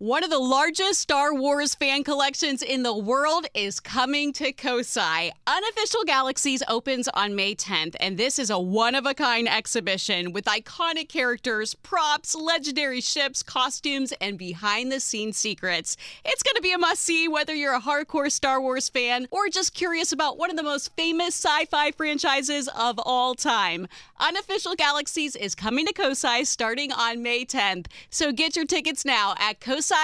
One of the largest Star Wars fan collections in the world is coming to Kosai. Unofficial Galaxies opens on May 10th, and this is a one-of-a-kind exhibition with iconic characters, props, legendary ships, costumes, and behind-the-scenes secrets. It's going to be a must-see whether you're a hardcore Star Wars fan or just curious about one of the most famous sci-fi franchises of all time. Unofficial Galaxies is coming to Kosai starting on May 10th, so get your tickets now at kosai.org.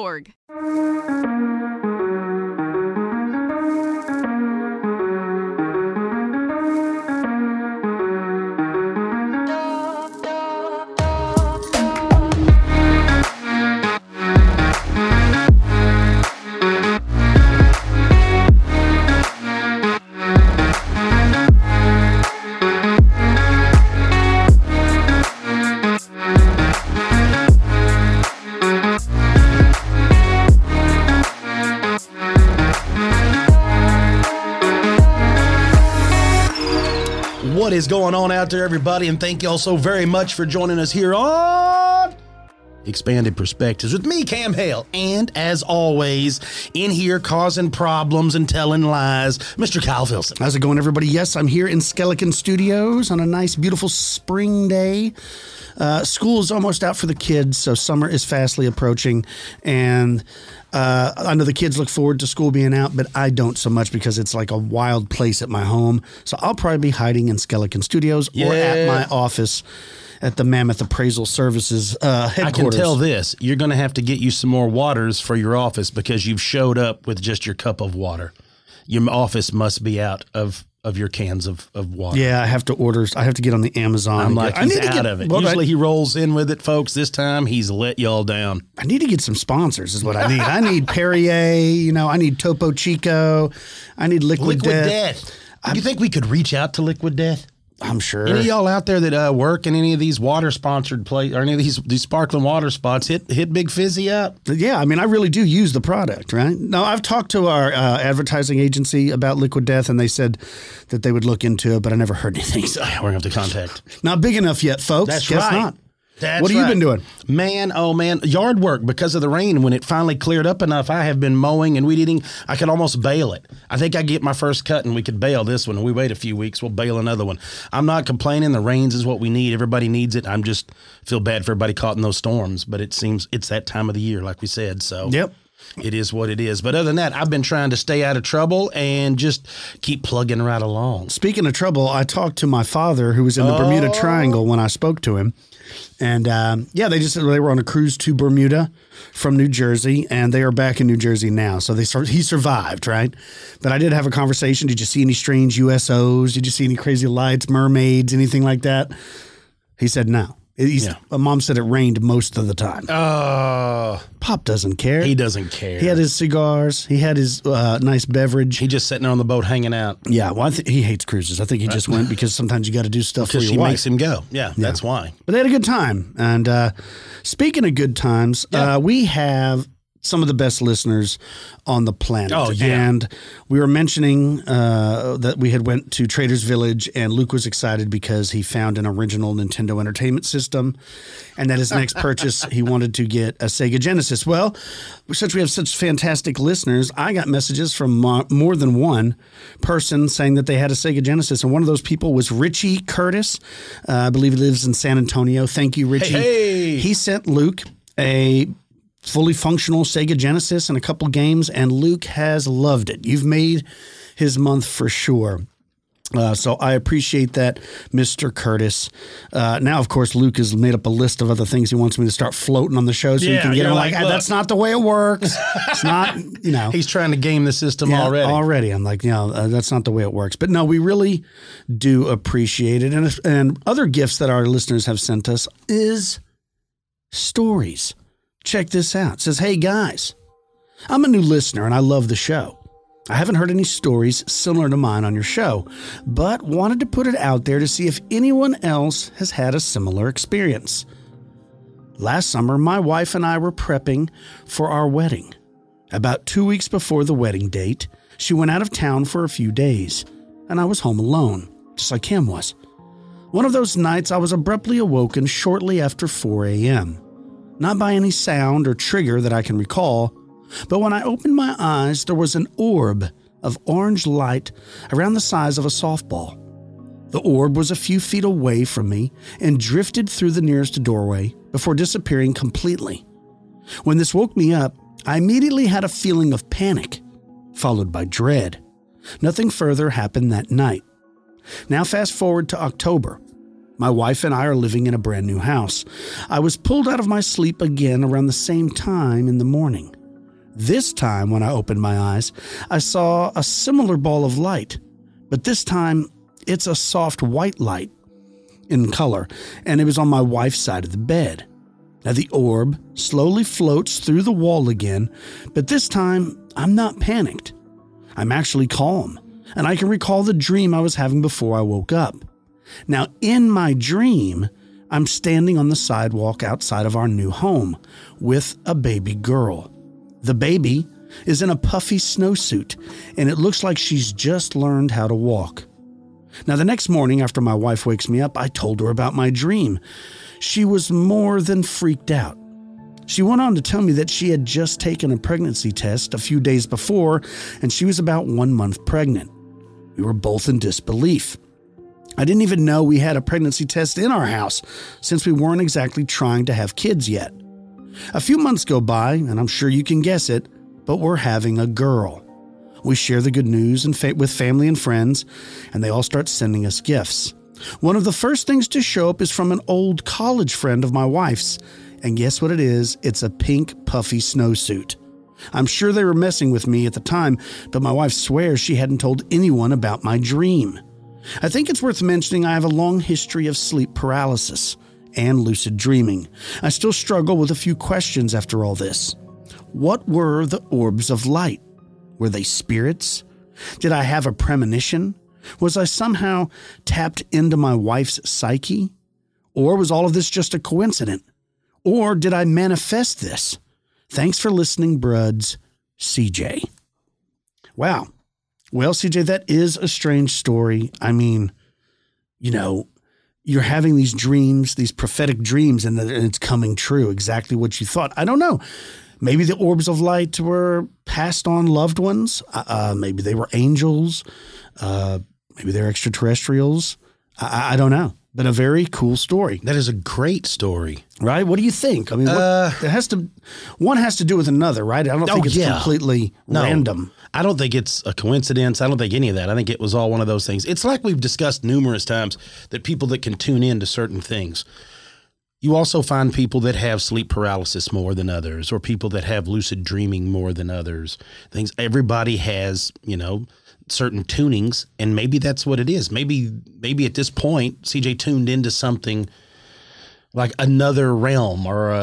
What is going on out there, everybody? And thank you all so very much for joining us here on Expanded Perspectives with me, Cam Hale. And as always, in here causing problems and telling lies, Mr. Kyle Filson. How's it going, everybody? Yes, I'm here in Skeleton Studios on a nice, beautiful spring day. School is almost out for the kids, so summer is fastly approaching. And I know the kids look forward to school being out, but I don't so much because it's like a wild place at my home. So I'll probably be hiding in Skeleton Studios or at my office at the Mammoth Appraisal Services headquarters. I can tell this. You're going to have to get you some more waters for your office because you've showed up with just your cup of water. Your office must be out of your cans of water. Yeah, I have to order. I have to get on the Amazon. I'm like, he's out of it. Well, usually he rolls in with it, folks. This time he's let y'all down. I need to get some sponsors is what I need. I need Perrier, I need Topo Chico. I need Liquid Death. Do you think we could reach out to Liquid Death? I'm sure. Any of y'all out there that work in any of these water-sponsored places or any of these sparkling water spots, hit Big Fizzy up. Yeah, I mean, I really do use the product, right? No, I've talked to our advertising agency about Liquid Death, and they said that they would look into it, but I never heard anything. So we're going to have to contact. Not big enough yet, folks. That's Guess right. not. What have you been doing? Man, oh man, yard work because of the rain. When it finally cleared up enough, I have been mowing and weed eating. I could almost bale it. I think I get my first cut and we could bale this one. We wait a few weeks, we'll bale another one. I'm not complaining. The rains is what we need. Everybody needs it. I'm just feel bad for everybody caught in those storms, but it seems it's that time of the year, like we said. So yep. It is what it is. But other than that, I've been trying to stay out of trouble and just keep plugging right along. Speaking of trouble, I talked to my father who was in the Bermuda Triangle when I spoke to him. And they just said they were on a cruise to Bermuda from New Jersey, and they are back in New Jersey now. So he survived, right? But I did have a conversation. Did you see any strange USOs? Did you see any crazy lights, mermaids, anything like that? He said no. Mom said it rained most of the time. Pop doesn't care. He doesn't care. He had his cigars. He had his nice beverage. He just sitting there on the boat hanging out. Yeah, well, he hates cruises. I think he just went because sometimes you got to do stuff for your wife. Because she makes him go. Yeah, that's why. But they had a good time. And speaking of good times, we have some of the best listeners on the planet. Oh, yeah. And we were mentioning that we had went to Trader's Village, and Luke was excited because he found an original Nintendo Entertainment System, and that his next purchase, he wanted to get a Sega Genesis. Well, since we have such fantastic listeners, I got messages from more than one person saying that they had a Sega Genesis, and one of those people was Richie Curtis. I believe he lives in San Antonio. Thank you, Richie. Hey. He sent Luke a fully functional Sega Genesis and a couple games, and Luke has loved it. You've made his month for sure. So I appreciate that, Mr. Curtis. Now, of course, Luke has made up a list of other things he wants me to start floating on the show so you can get him like, that's not the way it works. It's not, He's trying to game the system already. I'm like, that's not the way it works. But no, we really do appreciate it. And other gifts that our listeners have sent us is stories. Check this out. It says, hey, guys, I'm a new listener and I love the show. I haven't heard any stories similar to mine on your show, but wanted to put it out there to see if anyone else has had a similar experience. Last summer, my wife and I were prepping for our wedding. About 2 weeks before the wedding date, she went out of town for a few days, and I was home alone, just like Cam was. One of those nights, I was abruptly awoken shortly after 4 a.m. not by any sound or trigger that I can recall, but when I opened my eyes, there was an orb of orange light around the size of a softball. The orb was a few feet away from me and drifted through the nearest doorway before disappearing completely. When this woke me up, I immediately had a feeling of panic, followed by dread. Nothing further happened that night. Now fast forward to October. My wife and I are living in a brand new house. I was pulled out of my sleep again around the same time in the morning. This time, when I opened my eyes, I saw a similar ball of light, but this time it's a soft white light in color, and it was on my wife's side of the bed. Now the orb slowly floats through the wall again, but this time I'm not panicked. I'm actually calm, and I can recall the dream I was having before I woke up. Now in my dream, I'm standing on the sidewalk outside of our new home with a baby girl. The baby is in a puffy snowsuit, and it looks like she's just learned how to walk. Now, the next morning after my wife wakes me up, I told her about my dream. She was more than freaked out. She went on to tell me that she had just taken a pregnancy test a few days before, and she was about 1 month pregnant. We were both in disbelief. I didn't even know we had a pregnancy test in our house, since we weren't exactly trying to have kids yet. A few months go by, and I'm sure you can guess it, but we're having a girl. We share the good news with family and friends, and they all start sending us gifts. One of the first things to show up is from an old college friend of my wife's, and guess what it is? It's a pink, puffy snowsuit. I'm sure they were messing with me at the time, but my wife swears she hadn't told anyone about my dream. I think it's worth mentioning I have a long history of sleep paralysis and lucid dreaming. I still struggle with a few questions after all this. What were the orbs of light? Were they spirits? Did I have a premonition? Was I somehow tapped into my wife's psyche? Or was all of this just a coincidence? Or did I manifest this? Thanks for listening, Bruds. CJ. Wow. Well, CJ, that is a strange story. I mean, you're having these dreams, these prophetic dreams, and it's coming true, exactly what you thought. I don't know. Maybe the orbs of light were passed on loved ones. Maybe they were angels. Maybe they're extraterrestrials. I don't know. But a very cool story. That is a great story. Right? What do you think? I mean, one has to do with another, right? I don't think it's completely random. I don't think it's a coincidence. I don't think any of that. I think it was all one of those things. It's like we've discussed numerous times that people that can tune in to certain things. You also find people that have sleep paralysis more than others, or people that have lucid dreaming more than others. Things everybody has, certain tunings, and maybe that's what it is. Maybe at this point, CJ tuned into something like another realm, or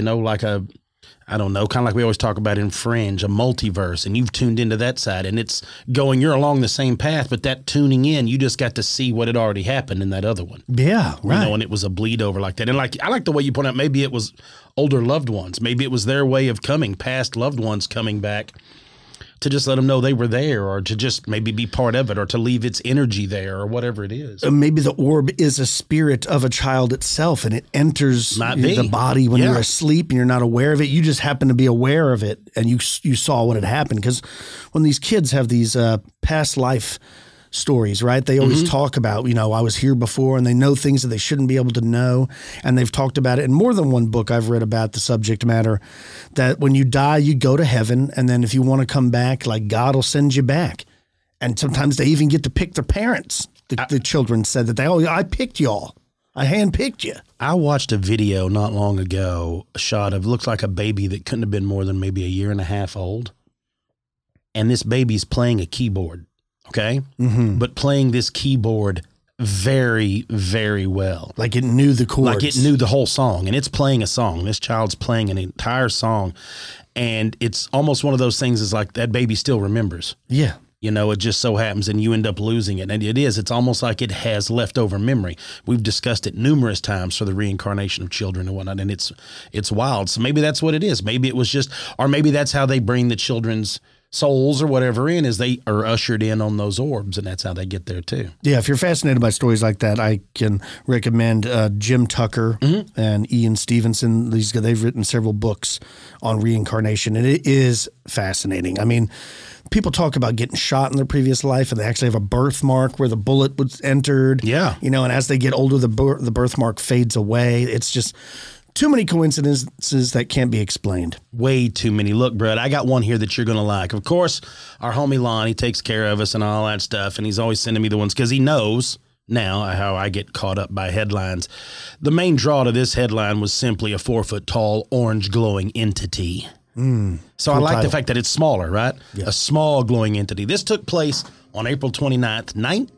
I don't know, kind of like we always talk about in Fringe, a multiverse, and you've tuned into that side, and it's going, you're along the same path, but that tuning in, you just got to see what had already happened in that other one. Yeah, right. And it was a bleed over like that. And I like the way you point out, maybe it was older loved ones. Maybe it was their way of coming, past loved ones coming back to just let them know they were there, or to just maybe be part of it, or to leave its energy there, or whatever it is. Maybe the orb is a spirit of a child itself, and it enters the body when you're asleep and you're not aware of it. You just happen to be aware of it, and you saw what had happened. Because when these kids have these past life stories, right? They always talk about, I was here before, and they know things that they shouldn't be able to know. And they've talked about it in more than one book I've read about the subject matter, that when you die, you go to heaven. And then if you want to come back, like, God will send you back. And sometimes they even get to pick their parents. The children said that I picked y'all. I handpicked you. I watched a video not long ago, a shot of, looks like a baby that couldn't have been more than maybe a year and a half old. And this baby's playing a keyboard. Okay. Mm-hmm. But playing this keyboard very, very well. Like it knew the chords. Like it knew the whole song. And it's playing a song. This child's playing an entire song. And it's almost one of those things, is like that baby still remembers. Yeah. It just so happens, and you end up losing it. And it's almost like it has leftover memory. We've discussed it numerous times for the reincarnation of children and whatnot. And it's wild. So maybe that's what it is. Maybe it was just, or maybe that's how they bring the children's souls or whatever in as they are ushered in on those orbs, and that's how they get there too. Yeah, if you're fascinated by stories like that, I can recommend Jim Tucker and Ian Stevenson. They've written several books on reincarnation, and it is fascinating. I mean, people talk about getting shot in their previous life, and they actually have a birthmark where the bullet was entered. Yeah. And as they get older, the birthmark fades away. It's just too many coincidences that can't be explained. Way too many. Look, Brett, I got one here that you're going to like. Of course, our homie Lon, he takes care of us and all that stuff, and he's always sending me the ones because he knows now how I get caught up by headlines. The main draw to this headline was simply a 4-foot-tall, orange glowing entity. So I like the fact that it's smaller, right? Yeah. A small glowing entity. This took place on April 29th,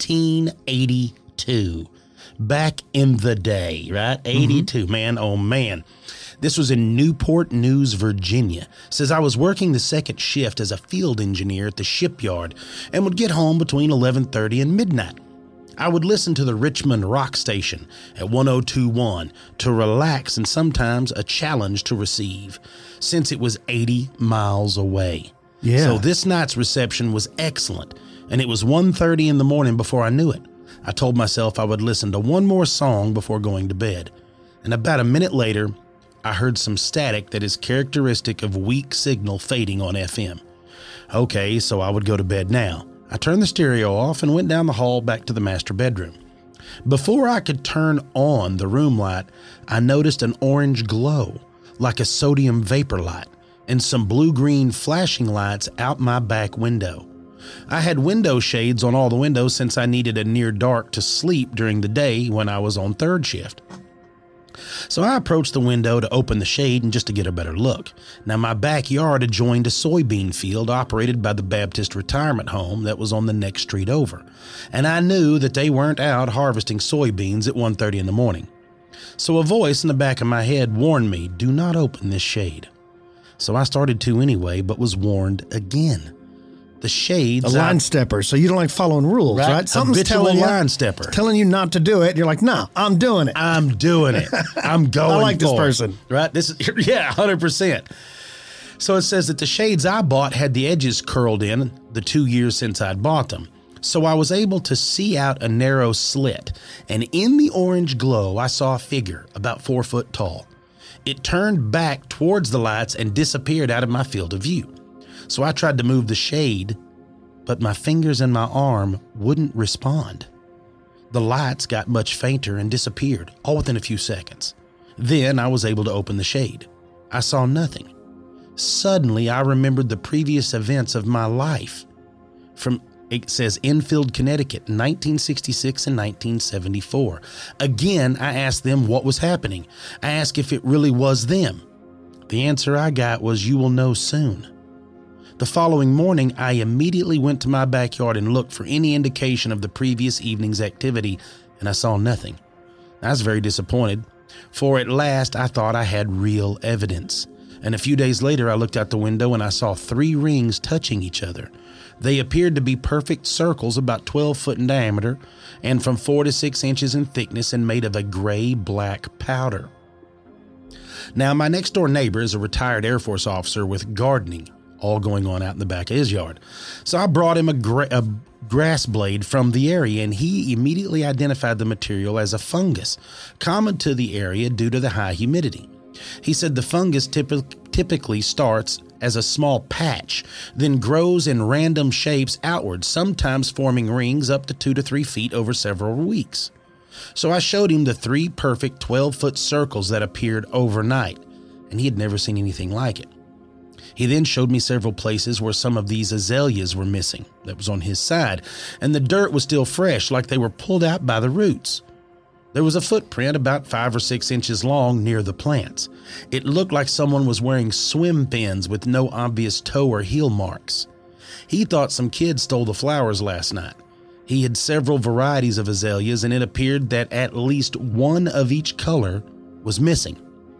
1982. Back in the day, right? 82, man, oh man. This was in Newport News, Virginia. Says I was working the second shift as a field engineer at the shipyard and would get home between 11:30 and midnight. I would listen to the Richmond rock station at 102.1 to relax and sometimes a challenge to receive, since it was 80 miles away. Yeah. So this night's reception was excellent, and it was 1:30 in the morning before I knew it. I told myself I would listen to one more song before going to bed. And about a minute later, I heard some static that is characteristic of weak signal fading on FM. Okay, so I would go to bed now. I turned the stereo off and went down the hall back to the master bedroom. Before I could turn on the room light, I noticed an orange glow, like a sodium vapor light, and some blue-green flashing lights out my back window. I had window shades on all the windows since I needed a near dark to sleep during the day when I was on third shift. So I approached the window to open the shade and just to get a better look. Now my backyard adjoined a soybean field operated by the Baptist retirement home that was on the next street over. And I knew that they weren't out harvesting soybeans at 1:30 in the morning. So a voice in the back of my head warned me, do not open this shade. So I started to anyway, but was warned again. The shades. A line stepper, so you don't like following rules, right? Something's telling you, line stepper. Telling you not to do it. And you're like, no, I'm doing it. I'm doing it. I'm going I like this person. Right? This is, yeah, 100%. So it says that the shades I bought had the edges curled in the 2 years since I'd bought them. So I was able to see out a narrow slit. And in the orange glow, I saw a figure about 4 foot tall. It turned back towards the lights and disappeared out of my field of view. So I tried to move the shade, but my fingers and my arm wouldn't respond. The lights got much fainter and disappeared, all within a few seconds. Then I was able to open the shade. I saw nothing. Suddenly, I remembered the previous events of my life. It says Enfield, Connecticut, 1966 and 1974. Again, I asked them what was happening. I asked if it really was them. The answer I got was, you will know soon. The following morning, I immediately went to my backyard and looked for any indication of the previous evening's activity, and I saw nothing. I was very disappointed, for at last I thought I had real evidence. And a few days later, I looked out the window and I saw 3 rings touching each other. They appeared to be perfect circles about 12 foot in diameter and from 4 to 6 inches in thickness and made of a gray-black powder. Now, my next-door neighbor is a retired Air Force officer with gardening all going on out in the back of his yard. So I brought him a grass blade from the area, and he immediately identified the material as a fungus, common to the area due to the high humidity. He said the fungus typically starts as a small patch, then grows in random shapes outward, sometimes forming rings up to 2 to 3 feet over several weeks. So I showed him the 3 perfect 12-foot circles that appeared overnight, and he had never seen anything like it. He then showed me several places where some of these azaleas were missing. That was on his side, and the dirt was still fresh, like they were pulled out by the roots. There was a footprint about 5 or 6 inches long near the plants. It looked like someone was wearing swim pins with no obvious toe or heel marks. He thought some kids stole the flowers last night. He had several varieties of azaleas, and it appeared that at least one of each color was missing.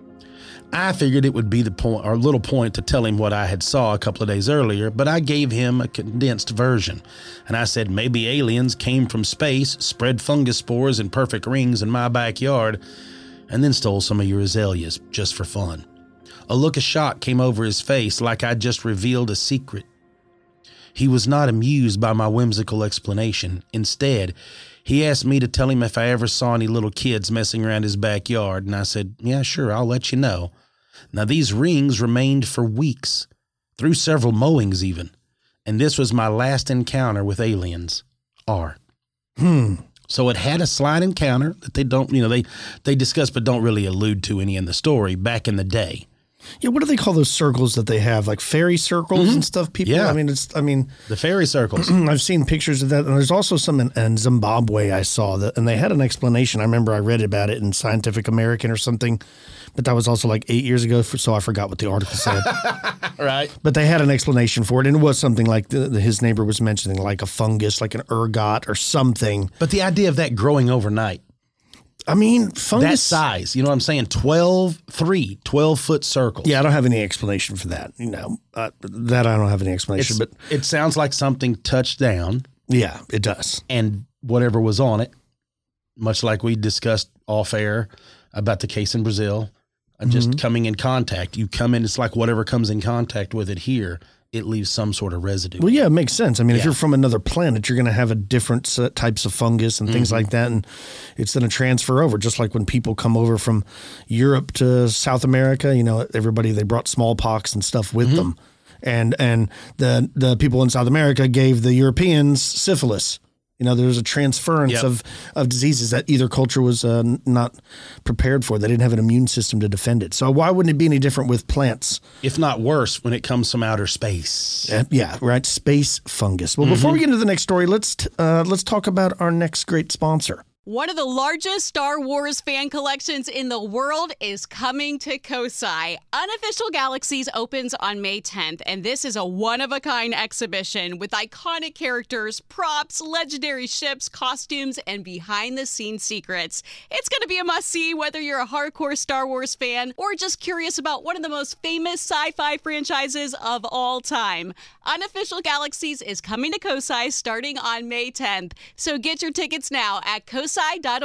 I figured it would be a little point to tell him what I had saw a couple of days earlier, but I gave him a condensed version. And I said maybe aliens came from space, spread fungus spores in perfect rings in my backyard, and then stole some of your azaleas just for fun. A look of shock came over his face, like I'd just revealed a secret. He was not amused by my whimsical explanation. Instead, he asked me to tell him if I ever saw any little kids messing around his backyard, and I said, yeah, sure, I'll let you know. Now, these rings remained for weeks, through several mowings even, and this was my last encounter with aliens. R. So it had a slight encounter that they don't, they discuss but don't really allude to any in the story back in the day. Yeah, what do they call those circles that they have, like fairy circles and stuff? People, Yeah. The fairy circles. I've seen pictures of that, and there's also some in Zimbabwe I saw that, and they had an explanation. I remember I read about it in Scientific American or something, but that was also like 8 years ago, so I forgot what the article said. Right. But they had an explanation for it, and it was something like his neighbor was mentioning, like a fungus, like an ergot or something. But the idea of that growing overnight, I mean, fungus. that size, you know what I'm saying? 12-foot circles. Yeah, I don't have any explanation for that. That I don't have any explanation. But it sounds like something touched down. Yeah, it does. And whatever was on it, much like we discussed off air about the case in Brazil, just coming in contact. You come in, it's like whatever comes in contact with it here, it leaves some sort of residue. Well, yeah, it makes sense. I mean, if you're from another planet, you're going to have a different types of fungus and things like that, and it's going to transfer over. Just like when people come over from Europe to South America, they brought smallpox and stuff with them, and the people in South America gave the Europeans syphilis. There's a transference of diseases that either culture was not prepared for. They didn't have an immune system to defend it. So why wouldn't it be any different with plants? If not worse, when it comes from outer space. Yeah, right. Space fungus. Well, before we get into the next story, let's talk about our next great sponsor. One of the largest Star Wars fan collections in the world is coming to Kosai. Unofficial Galaxies opens on May 10th, and this is a one-of-a-kind exhibition with iconic characters, props, legendary ships, costumes, and behind-the-scenes secrets. It's going to be a must-see whether you're a hardcore Star Wars fan or just curious about one of the most famous sci-fi franchises of all time. Unofficial Galaxies is coming to Kosai starting on May 10th, so get your tickets now at kosai.org.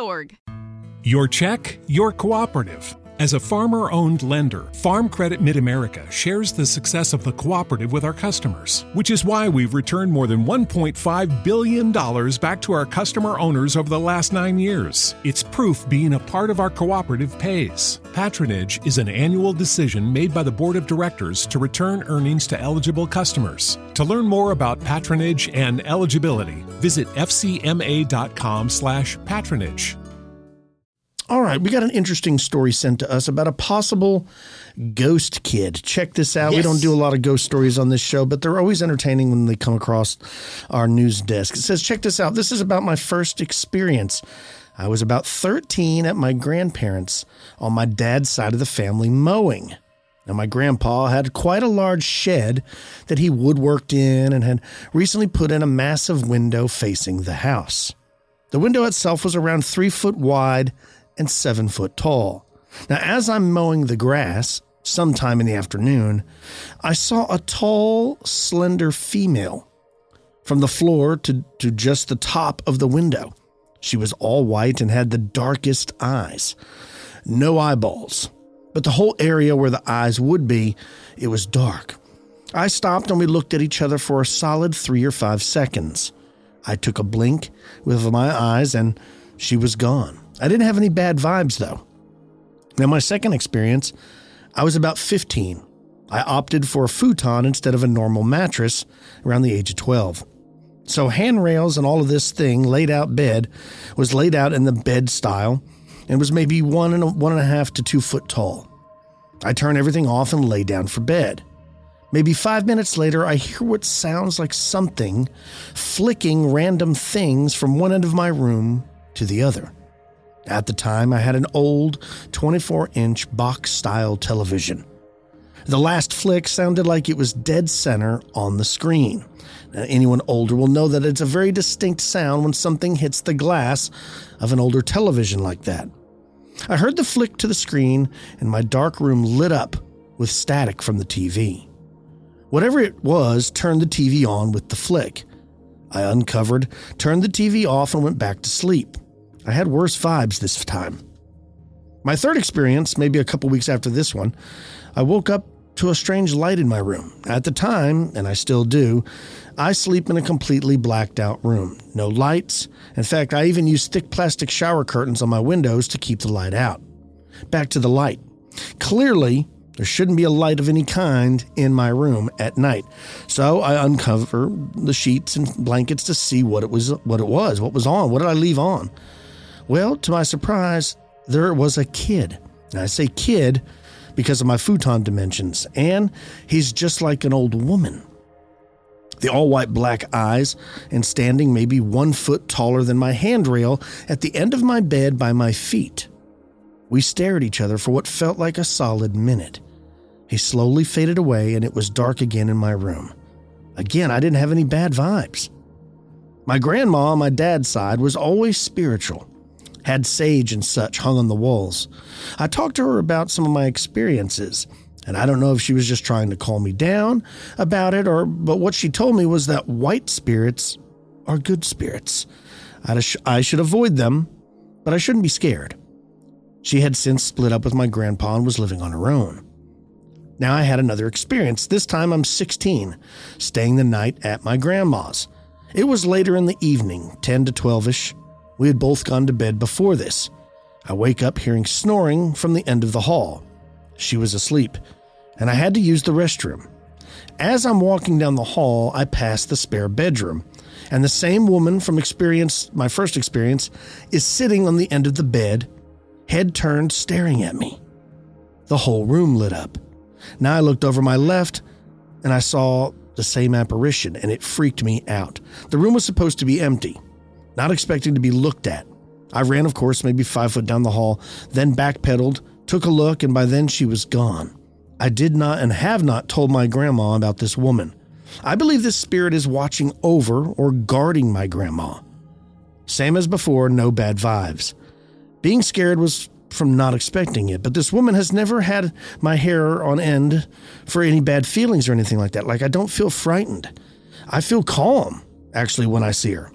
Your check, your cooperative. As a farmer-owned lender, Farm Credit Mid-America shares the success of the cooperative with our customers, which is why we've returned more than $1.5 billion back to our customer owners over the last 9 years. It's proof being a part of our cooperative pays. Patronage is an annual decision made by the Board of Directors to return earnings to eligible customers. To learn more about patronage and eligibility, visit fcma.com/patronage. All right, we got an interesting story sent to us about a possible ghost kid. Check this out. Yes. We don't do a lot of ghost stories on this show, but they're always entertaining when they come across our news desk. It says, check this out. This is about my first experience. I was about 13 at my grandparents' on my dad's side of the family mowing. Now, my grandpa had quite a large shed that he woodworked in and had recently put in a massive window facing the house. The window itself was around 3 foot wide and 7 foot tall. Now, as I'm mowing the grass, sometime in the afternoon, I saw a tall, slender female from the floor to just the top of the window. She was all white and had the darkest eyes. No eyeballs, but the whole area where the eyes would be, it was dark. I stopped and we looked at each other for a solid 3 or 5 seconds. I took a blink with my eyes and she was gone. I didn't have any bad vibes, though. Now, my second experience, I was about 15. I opted for a futon instead of a normal mattress around the age of 12. So handrails and all of this thing, laid out bed, was laid out in the bed style and was maybe 1.5 to 2 foot tall. I turn everything off and lay down for bed. Maybe 5 minutes later, I hear what sounds like something flicking random things from one end of my room to the other. At the time, I had an old 24-inch box-style television. The last flick sounded like it was dead center on the screen. Now, anyone older will know that it's a very distinct sound when something hits the glass of an older television like that. I heard the flick to the screen, and my dark room lit up with static from the TV. Whatever it was turned the TV on with the flick. I uncovered, turned the TV off, and went back to sleep. I had worse vibes this time. My third experience, maybe a couple weeks after this one, I woke up to a strange light in my room. At the time, and I still do, I sleep in a completely blacked out room. No lights. In fact, I even use thick plastic shower curtains on my windows to keep the light out. Back to the light. Clearly, there shouldn't be a light of any kind in my room at night. So I uncover the sheets and blankets to see what it was on, what did I leave on? Well, to my surprise, there was a kid. And I say kid because of my futon dimensions, and he's just like an old woman. The all-white black eyes, and standing maybe 1 foot taller than my handrail at the end of my bed by my feet. We stared at each other for what felt like a solid minute. He slowly faded away, and it was dark again in my room. Again, I didn't have any bad vibes. My grandma on my dad's side was always spiritual, had sage and such hung on the walls. I talked to her about some of my experiences, and I don't know if she was just trying to calm me down about it, but what she told me was that white spirits are good spirits. I should avoid them, but I shouldn't be scared. She had since split up with my grandpa and was living on her own. Now I had another experience. This time I'm 16, staying the night at my grandma's. It was later in the evening, 10 to 12-ish. We had both gone to bed before this. I wake up hearing snoring from the end of the hall. She was asleep, and I had to use the restroom. As I'm walking down the hall, I pass the spare bedroom, and the same woman from my first experience, is sitting on the end of the bed, head turned, staring at me. The whole room lit up. Now I looked over my left, and I saw the same apparition, and it freaked me out. The room was supposed to be empty, not expecting to be looked at. I ran, of course, maybe 5 foot down the hall, then backpedaled, took a look, and by then she was gone. I did not and have not told my grandma about this woman. I believe this spirit is watching over or guarding my grandma. Same as before, no bad vibes. Being scared was from not expecting it, but this woman has never had my hair on end for any bad feelings or anything like that. Like, I don't feel frightened. I feel calm, actually, when I see her.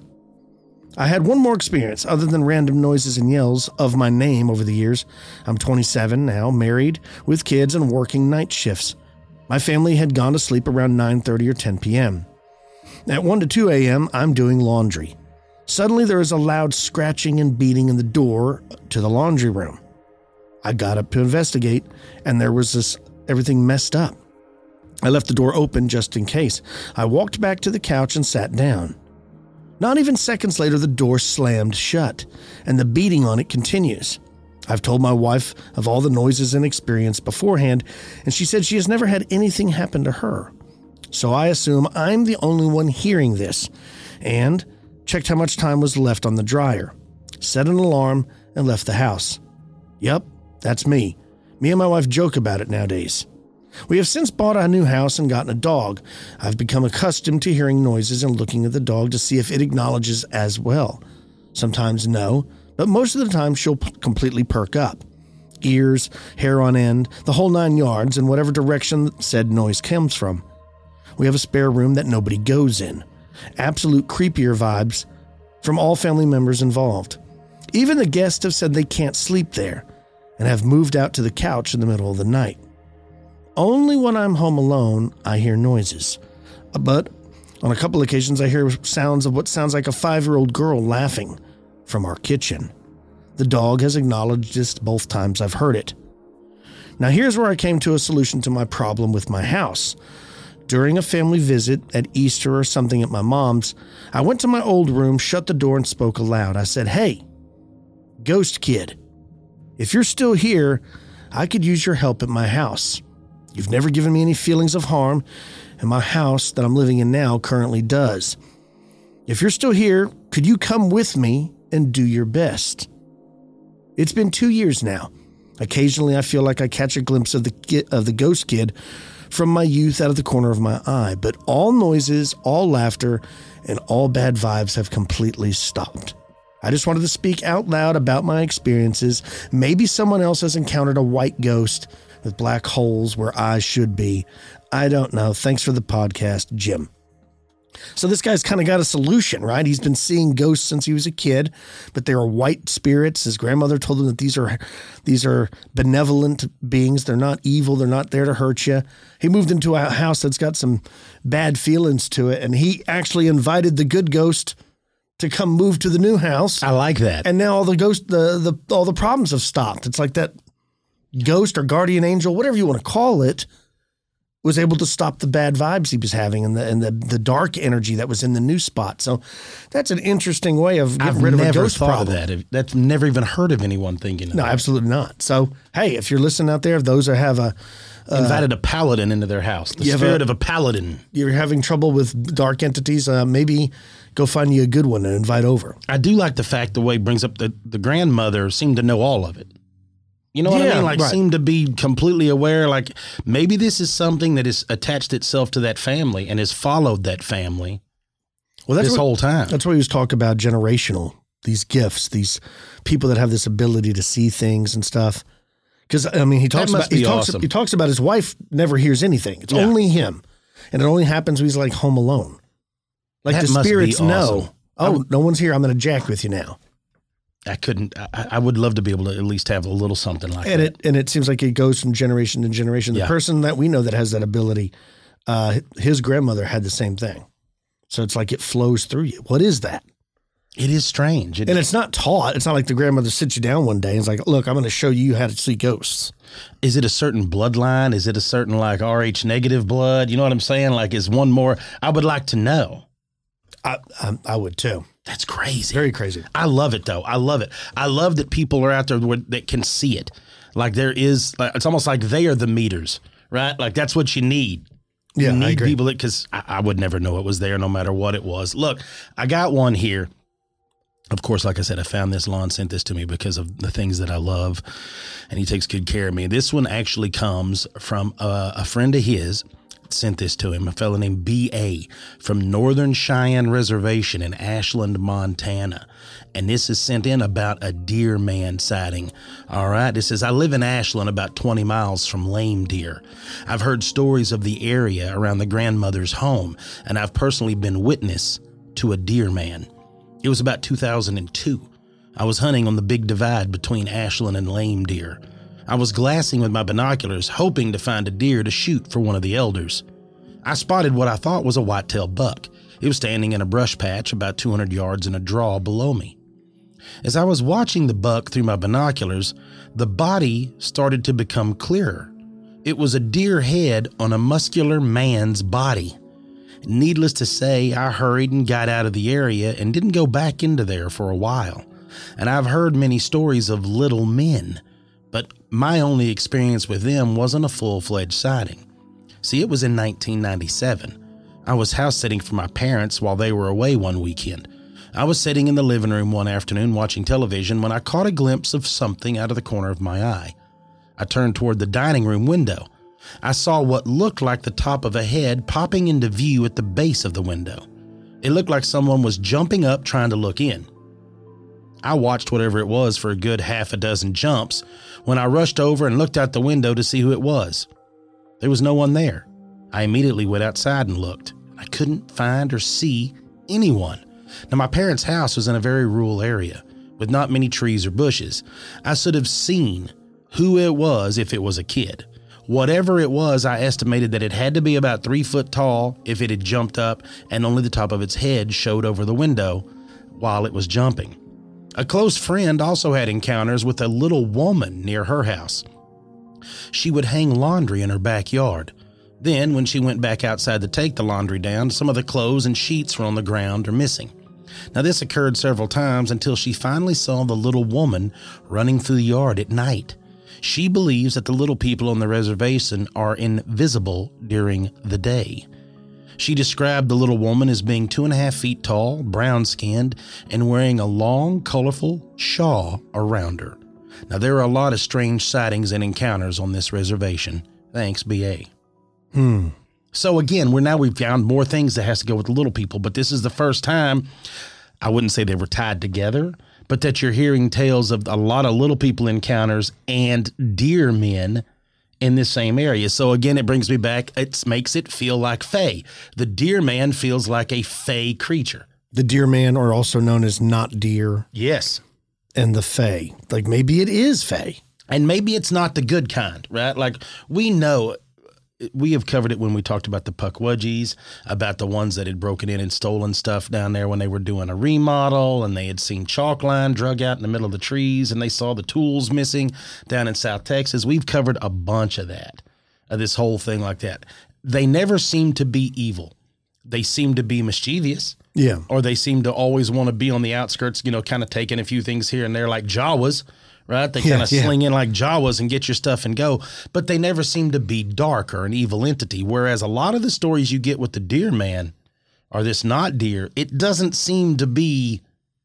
I had one more experience other than random noises and yells of my name over the years. I'm 27 now, married, with kids and working night shifts. My family had gone to sleep around 9:30 or 10 p.m. At 1 to 2 a.m., I'm doing laundry. Suddenly there is a loud scratching and beating in the door to the laundry room. I got up to investigate, and there was everything messed up. I left the door open just in case. I walked back to the couch and sat down. Not even seconds later, the door slammed shut, and the beating on it continues. I've told my wife of all the noises and experience beforehand, and she said she has never had anything happen to her. So I assume I'm the only one hearing this, and checked how much time was left on the dryer, set an alarm, and left the house. Yep, that's me. Me and my wife joke about it nowadays. We have since bought a new house and gotten a dog. I've become accustomed to hearing noises and looking at the dog to see if it acknowledges as well. Sometimes no, but most of the time she'll completely perk up. Ears, hair on end, the whole 9 yards, in whatever direction said noise comes from. We have a spare room that nobody goes in. Absolute creepier vibes from all family members involved. Even the guests have said they can't sleep there and have moved out to the couch in the middle of the night. Only when I'm home alone, I hear noises. But on a couple occasions, I hear sounds of what sounds like a 5-year-old girl laughing from our kitchen. The dog has acknowledged this both times I've heard it. Now here's where I came to a solution to my problem with my house. During a family visit at Easter or something at my mom's, I went to my old room, shut the door, and spoke aloud. I said, "Hey, ghost kid, if you're still here, I could use your help at my house. You've never given me any feelings of harm, and my house that I'm living in now currently does. If you're still here, could you come with me and do your best?" It's been 2 years now. Occasionally, I feel like I catch a glimpse of the ghost kid from my youth out of the corner of my eye, but all noises, all laughter, and all bad vibes have completely stopped. I just wanted to speak out loud about my experiences. Maybe someone else has encountered a white ghost with black holes where eyes should be. I don't know. Thanks for the podcast, Jim. So this guy's kind of got a solution, right? He's been seeing ghosts since he was a kid, but they are white spirits. His grandmother told him that these are benevolent beings. They're not evil. They're not there to hurt you. He moved into a house that's got some bad feelings to it, and he actually invited the good ghost to come move to the new house. I like that. And now all the problems have stopped. It's like that ghost or guardian angel, whatever you want to call it, was able to stop the bad vibes he was having and the dark energy that was in the new spot. So that's an interesting way of getting rid of a ghost problem. I've never thought of that. That's never even heard of anyone thinking of No, that. absolutely not. So, hey, if you're listening out there, if those that have Invited a paladin into their house. The spirit of a paladin. You're having trouble with dark entities, maybe go find you a good one and invite over. I do like the fact the way it brings up the grandmother seemed to know all of it. You know what I mean? Like, seemed to be completely aware. Like, maybe this is something that has attached itself to that family and has followed that family this whole time. That's what he was talking about, generational, these gifts, these people that have this ability to see things and stuff. Because, I mean, he talks about his wife never hears anything. It's only him. And it only happens when he's like home alone. Like That the must be spirits know, awesome. no one's here. I'm going to jack with you now. I would love to be able to at least have a little something like that. And it seems like it goes from generation to generation. The person that we know that has that ability, his grandmother had the same thing. So it's like it flows through you. What is that? It is strange. And it's not taught. It's not like the grandmother sits you down one day and is like, look, I'm going to show you how to see ghosts. Is it a certain bloodline? Is it a certain like RH negative blood? You know what I'm saying? Like, is one more? I would like to know. I would too. That's crazy. Very crazy. I love it, though. I love it. I love that people are out there that can see it. Like, it's almost like they are the meters, right? Like, that's what you need. Yeah, you need I agree. people because I would never know it was there no matter what it was. Look, I got one here. Of course, like I said, I found this. Lon sent this to me because of the things that I love, and he takes good care of me. This one actually comes from a friend of his. Sent this to him, a fellow named B.A. from Northern Cheyenne Reservation in Ashland, Montana. And this is sent in about a deer man sighting. All right. It says, I live in Ashland about 20 miles from lame deer. I've heard stories of the area around the grandmother's home, and I've personally been witness to a deer man. It was about 2002. I was hunting on the Big Divide between Ashland and Lame Deer. I was glassing with my binoculars, hoping to find a deer to shoot for one of the elders. I spotted what I thought was a white-tailed buck. It was standing in a brush patch about 200 yards in a draw below me. As I was watching the buck through my binoculars, the body started to become clearer. It was a deer head on a muscular man's body. Needless to say, I hurried and got out of the area and didn't go back into there for a while. And I've heard many stories of little men, but my only experience with them wasn't a full-fledged sighting. See, it was in 1997. I was house sitting for my parents while they were away one weekend. I was sitting in the living room one afternoon watching television when I caught a glimpse of something out of the corner of my eye. I turned toward the dining room window. I saw what looked like the top of a head popping into view at the base of the window. It looked like someone was jumping up trying to look in. I watched whatever it was for a good half a dozen jumps when I rushed over and looked out the window to see who it was. There was no one there. I immediately went outside and looked. I couldn't find or see anyone. Now, my parents' house was in a very rural area with not many trees or bushes. I should have seen who it was if it was a kid. Whatever it was, I estimated that it had to be about 3 foot tall if it had jumped up and only the top of its head showed over the window while it was jumping. A close friend also had encounters with a little woman near her house. She would hang laundry in her backyard. Then, when she went back outside to take the laundry down, some of the clothes and sheets were on the ground or missing. Now, this occurred several times until she finally saw the little woman running through the yard at night. She believes that the little people on the reservation are invisible during the day. She described the little woman as being 2.5 feet tall, brown-skinned, and wearing a long, colorful shawl around her. Now, there are a lot of strange sightings and encounters on this reservation. Thanks, B.A. So again, we've found more things that has to go with the little people, but this is the first time, I wouldn't say they were tied together, but that you're hearing tales of a lot of little people encounters and deer men in this same area. So again, it brings me back. It makes it feel like Fae. The deer man feels like a Fae creature. The deer man, or also known as not deer. Yes. And the Fae. Like maybe it is Fae. And maybe it's not the good kind, right? Like we know, we have covered it when we talked about the Pukwudgies, about the ones that had broken in and stolen stuff down there when they were doing a remodel, and they had seen chalk line drug out in the middle of the trees, and they saw the tools missing down in South Texas. We've covered a bunch of that, of this whole thing like that. They never seem to be evil. They seem to be mischievous. Yeah. Or they seem to always want to be on the outskirts, kind of taking a few things here and there like Jawas. Right? They kind of sling in like Jawas and get your stuff and go. But they never seem to be dark or an evil entity. Whereas a lot of the stories you get with the deer man or this not deer, it doesn't seem to be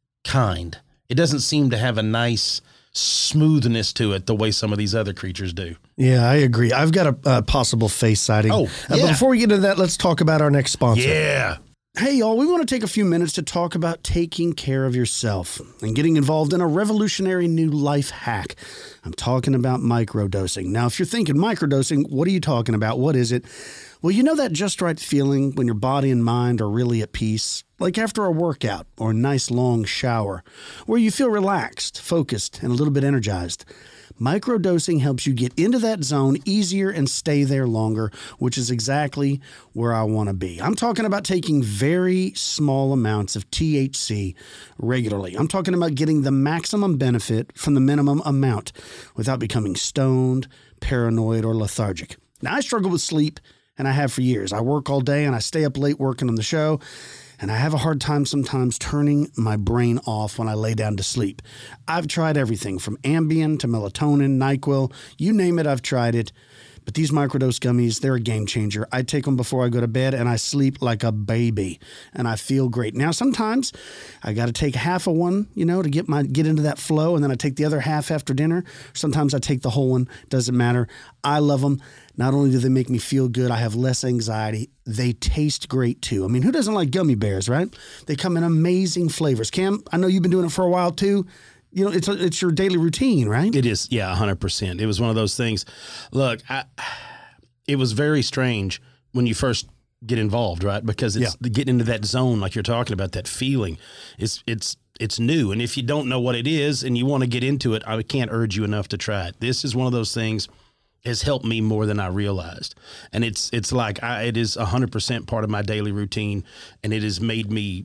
kind. It doesn't seem to have a nice smoothness to it the way some of these other creatures do. Yeah, I agree. I've got a possible face sighting. Oh, yeah. But before we get into that, let's talk about our next sponsor. Yeah. Hey, y'all, we want to take a few minutes to talk about taking care of yourself and getting involved in a revolutionary new life hack. I'm talking about microdosing. Now, if you're thinking microdosing, what are you talking about? What is it? Well, you know that just right feeling when your body and mind are really at peace? Like after a workout or a nice long shower, where you feel relaxed, focused, and a little bit energized. Microdosing helps you get into that zone easier and stay there longer, which is exactly where I want to be. I'm talking about taking very small amounts of THC regularly. I'm talking about getting the maximum benefit from the minimum amount without becoming stoned, paranoid, or lethargic. Now, I struggle with sleep, and I have for years. I work all day, and I stay up late working on the show. And I have a hard time sometimes turning my brain off when I lay down to sleep. I've tried everything from Ambien to melatonin, NyQuil, you name it, I've tried it. But these microdose gummies, they're a game changer. I take them before I go to bed and I sleep like a baby and I feel great. Now, sometimes I got to take half of one, to get into that flow, and then I take the other half after dinner. Sometimes I take the whole one, doesn't matter. I love them. Not only do they make me feel good, I have less anxiety. They taste great too. I mean, who doesn't like gummy bears, right? They come in amazing flavors. Cam, I know you've been doing it for a while too. It's your daily routine, right? It is. Yeah, 100%. It was one of those things. Look, it was very strange when you first get involved, right? Because it's getting into that zone like you're talking about, that feeling. It's new. And if you don't know what it is and you want to get into it, I can't urge you enough to try it. This is one of those things has helped me more than I realized. And it's like it is 100% part of my daily routine, and it has made me,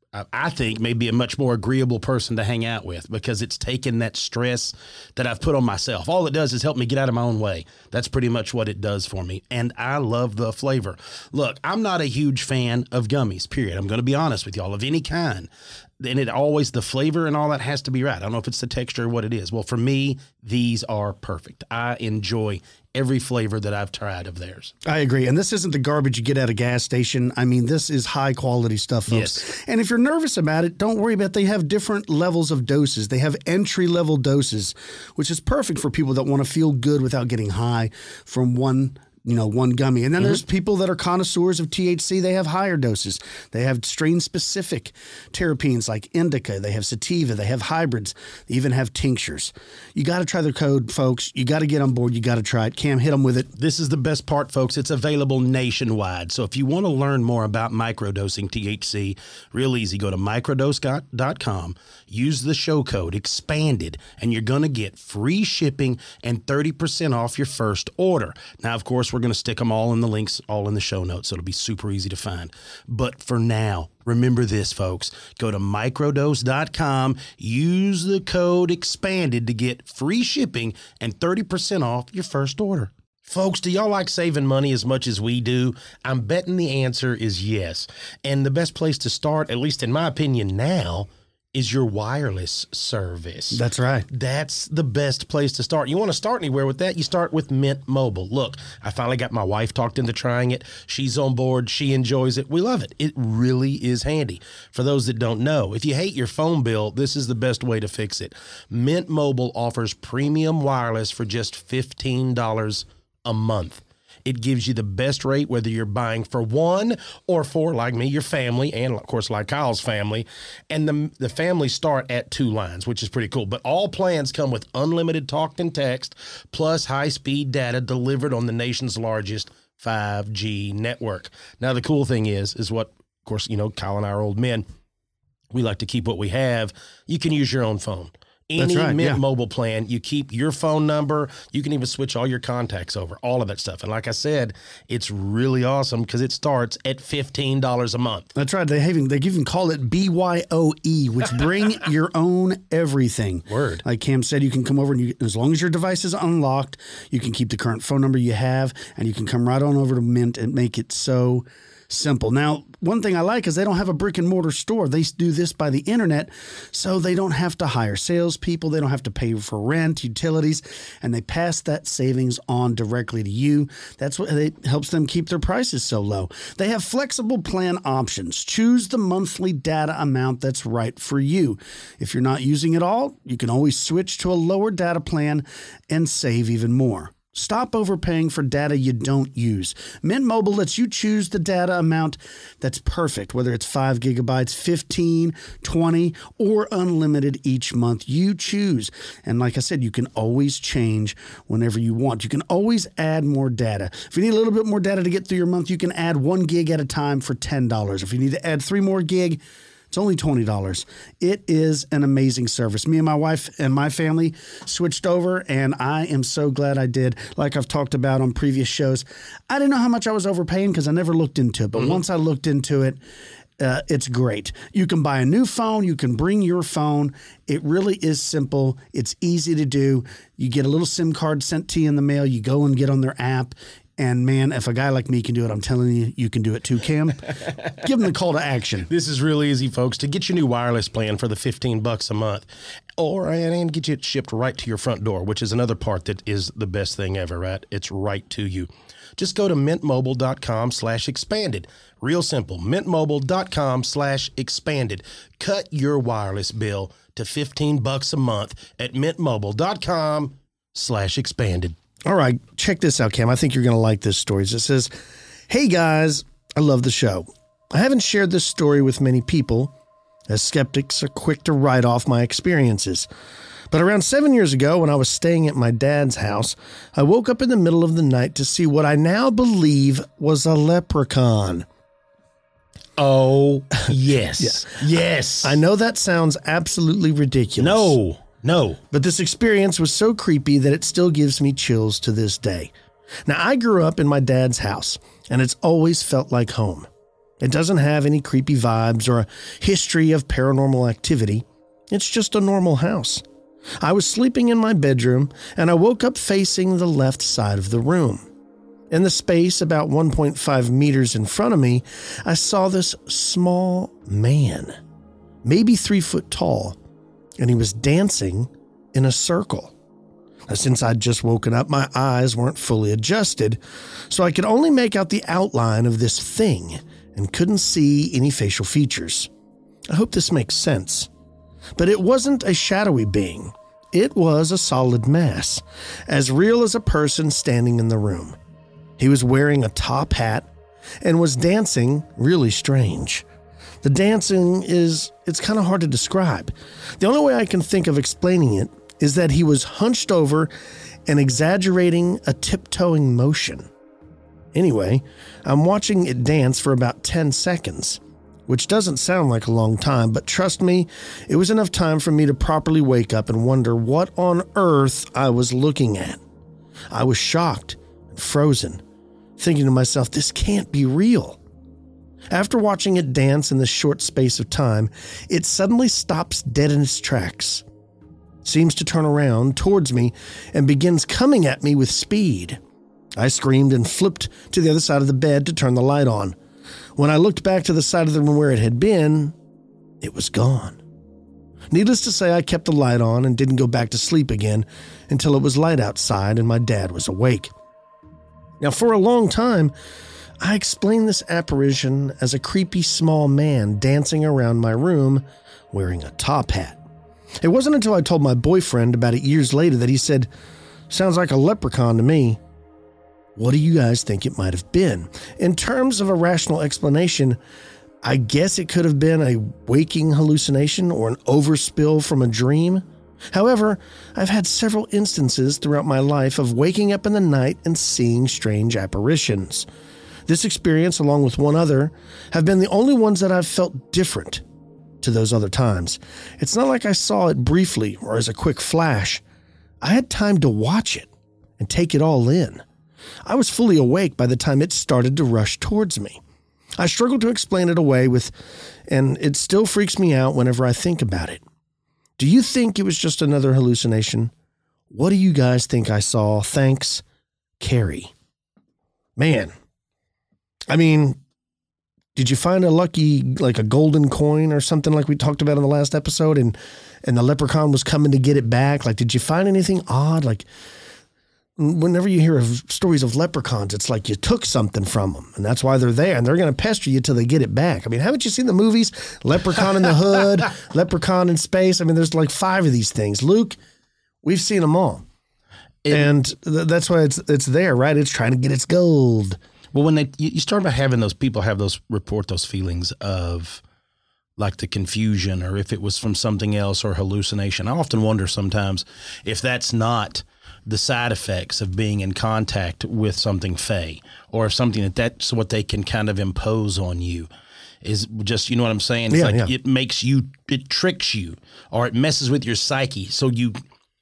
I think, maybe a much more agreeable person to hang out with, because it's taken that stress that I've put on myself. All it does is help me get out of my own way. That's pretty much what it does for me. And I love the flavor. Look, I'm not a huge fan of gummies, period. I'm going to be honest with y'all, of any kind. And the flavor and all that has to be right. I don't know if it's the texture or what it is. Well, for me, these are perfect. I enjoy every flavor that I've tried of theirs. I agree. And this isn't the garbage you get at a gas station. I mean, this is high quality stuff, folks. Yes. And if you're nervous about it, don't worry about it. They have different levels of doses. They have entry level doses, which is perfect for people that want to feel good without getting high from one gummy. And then there's people that are connoisseurs of THC. They have higher doses. They have strain-specific terpenes like indica. They have sativa. They have hybrids. They even have tinctures. You got to try the code, folks. You got to get on board. You got to try it. Cam, hit them with it. This is the best part, folks. It's available nationwide. So if you want to learn more about microdosing THC, real easy. Go to microdose.com. Use the show code EXPANDED, and you're going to get free shipping and 30% off your first order. Now, of course, we're going to stick them all in the links, all in the show notes, so it'll be super easy to find. But for now, remember this, folks. Go to microdose.com, use the code EXPANDED to get free shipping and 30% off your first order. Folks, do y'all like saving money as much as we do? I'm betting the answer is yes. And the best place to start, at least in my opinion now, is your wireless service. That's right. That's the best place to start. You want to start anywhere with that, you start with Mint Mobile. Look, I finally got my wife talked into trying it. She's on board. She enjoys it. We love it. It really is handy. For those that don't know, if you hate your phone bill, this is the best way to fix it. Mint Mobile offers premium wireless for just $15 a month. It gives you the best rate, whether you're buying for one or for, like me, your family, and of course, like Kyle's family. And the families start at 2 lines, which is pretty cool. But all plans come with unlimited talk and text, plus high-speed data delivered on the nation's largest 5G network. Now, the cool thing is what, of course, Kyle and I are old men. We like to keep what we have. You can use your own phone. Any Mint Mobile plan, you keep your phone number. You can even switch all your contacts over, all of that stuff. And like I said, it's really awesome because it starts at $15 a month. That's right. They even call it BYOE, which bring your own everything. Word. Like Cam said, you can come over and as long as your device is unlocked, you can keep the current phone number you have, and you can come right on over to Mint and make it so simple. Now, one thing I like is they don't have a brick and mortar store. They do this by the internet, so they don't have to hire salespeople. They don't have to pay for rent, utilities, and they pass that savings on directly to you. That's what helps them keep their prices so low. They have flexible plan options. Choose the monthly data amount that's right for you. If you're not using it all, you can always switch to a lower data plan and save even more. Stop overpaying for data you don't use. Mint Mobile lets you choose the data amount that's perfect, whether it's 5 gigabytes, 15, 20, or unlimited each month. You choose. And like I said, you can always change whenever you want. You can always add more data. If you need a little bit more data to get through your month, you can add 1 gig at a time for $10. If you need to add 3 more gig, it's only $20. It is an amazing service. Me and my wife and my family switched over, and I am so glad I did. Like I've talked about on previous shows, I didn't know how much I was overpaying because I never looked into it. But once I looked into it, it's great. You can buy a new phone. You can bring your phone. It really is simple. It's easy to do. You get a little SIM card sent to you in the mail. You go and get on their app. And man, if a guy like me can do it, I'm telling you, you can do it too, Cam. Give them the call to action. This is real easy, folks. To get your new wireless plan for the $15 a month, and get it shipped right to your front door, which is another part that is the best thing ever, right? It's right to you. Just go to mintmobile.com/expanded. Real simple. Mintmobile.com/expanded. Cut your wireless bill to $15 a month at mintmobile.com/expanded. All right, check this out, Cam. I think you're going to like this story. It says, "Hey guys, I love the show. I haven't shared this story with many people, as skeptics are quick to write off my experiences. But around 7 years ago, when I was staying at my dad's house, I woke up in the middle of the night to see what I now believe was a leprechaun." Oh, yes. Yes. I know that sounds absolutely ridiculous. No. But this experience was so creepy that it still gives me chills to this day. Now, I grew up in my dad's house, and it's always felt like home. It doesn't have any creepy vibes or a history of paranormal activity. It's just a normal house. I was sleeping in my bedroom, and I woke up facing the left side of the room. In the space about 1.5 meters in front of me, I saw this small man, maybe 3 foot tall, and he was dancing in a circle. Now, since I'd just woken up, my eyes weren't fully adjusted, so I could only make out the outline of this thing and couldn't see any facial features. I hope this makes sense. But it wasn't a shadowy being. It was a solid mass, as real as a person standing in the room. He was wearing a top hat and was dancing really strange. The dancing it's kind of hard to describe. The only way I can think of explaining it is that he was hunched over and exaggerating a tiptoeing motion. Anyway, I'm watching it dance for about 10 seconds, which doesn't sound like a long time, but trust me, it was enough time for me to properly wake up and wonder what on earth I was looking at. I was shocked and frozen, thinking to myself, this can't be real. After watching it dance in this short space of time, it suddenly stops dead in its tracks, seems to turn around towards me, and begins coming at me with speed. I screamed and flipped to the other side of the bed to turn the light on. When I looked back to the side of the room where it had been, it was gone. Needless to say, I kept the light on and didn't go back to sleep again until it was light outside and my dad was awake. Now, for a long time, I explained this apparition as a creepy small man dancing around my room wearing a top hat. It wasn't until I told my boyfriend about it years later that he said, "Sounds like a leprechaun to me." What do you guys think it might have been? In terms of a rational explanation, I guess it could have been a waking hallucination or an overspill from a dream. However, I've had several instances throughout my life of waking up in the night and seeing strange apparitions. This experience, along with one other, have been the only ones that I've felt different to those other times. It's not like I saw it briefly or as a quick flash. I had time to watch it and take it all in. I was fully awake by the time it started to rush towards me. I struggle to explain it away and it still freaks me out whenever I think about it. Do you think it was just another hallucination? What do you guys think I saw? Thanks, Carrie. Man, I mean, did you find a lucky, like a golden coin or something like we talked about in the last episode and the leprechaun was coming to get it back? Like, did you find anything odd? Like, whenever you hear of stories of leprechauns, it's like you took something from them, and that's why they're there, and they're going to pester you till they get it back. I mean, haven't you seen the movies? Leprechaun in the Hood, Leprechaun in Space. I mean, there's like 5 of these things. Luke, we've seen them all. That's why it's there, right? It's trying to get its gold. Well, when you start about having those people report those feelings of like the confusion or if it was from something else or hallucination, I often wonder sometimes if that's not the side effects of being in contact with something fey, or if something that's what they can kind of impose on you is just, you know what I'm saying? It's it tricks you, or it messes with your psyche. So you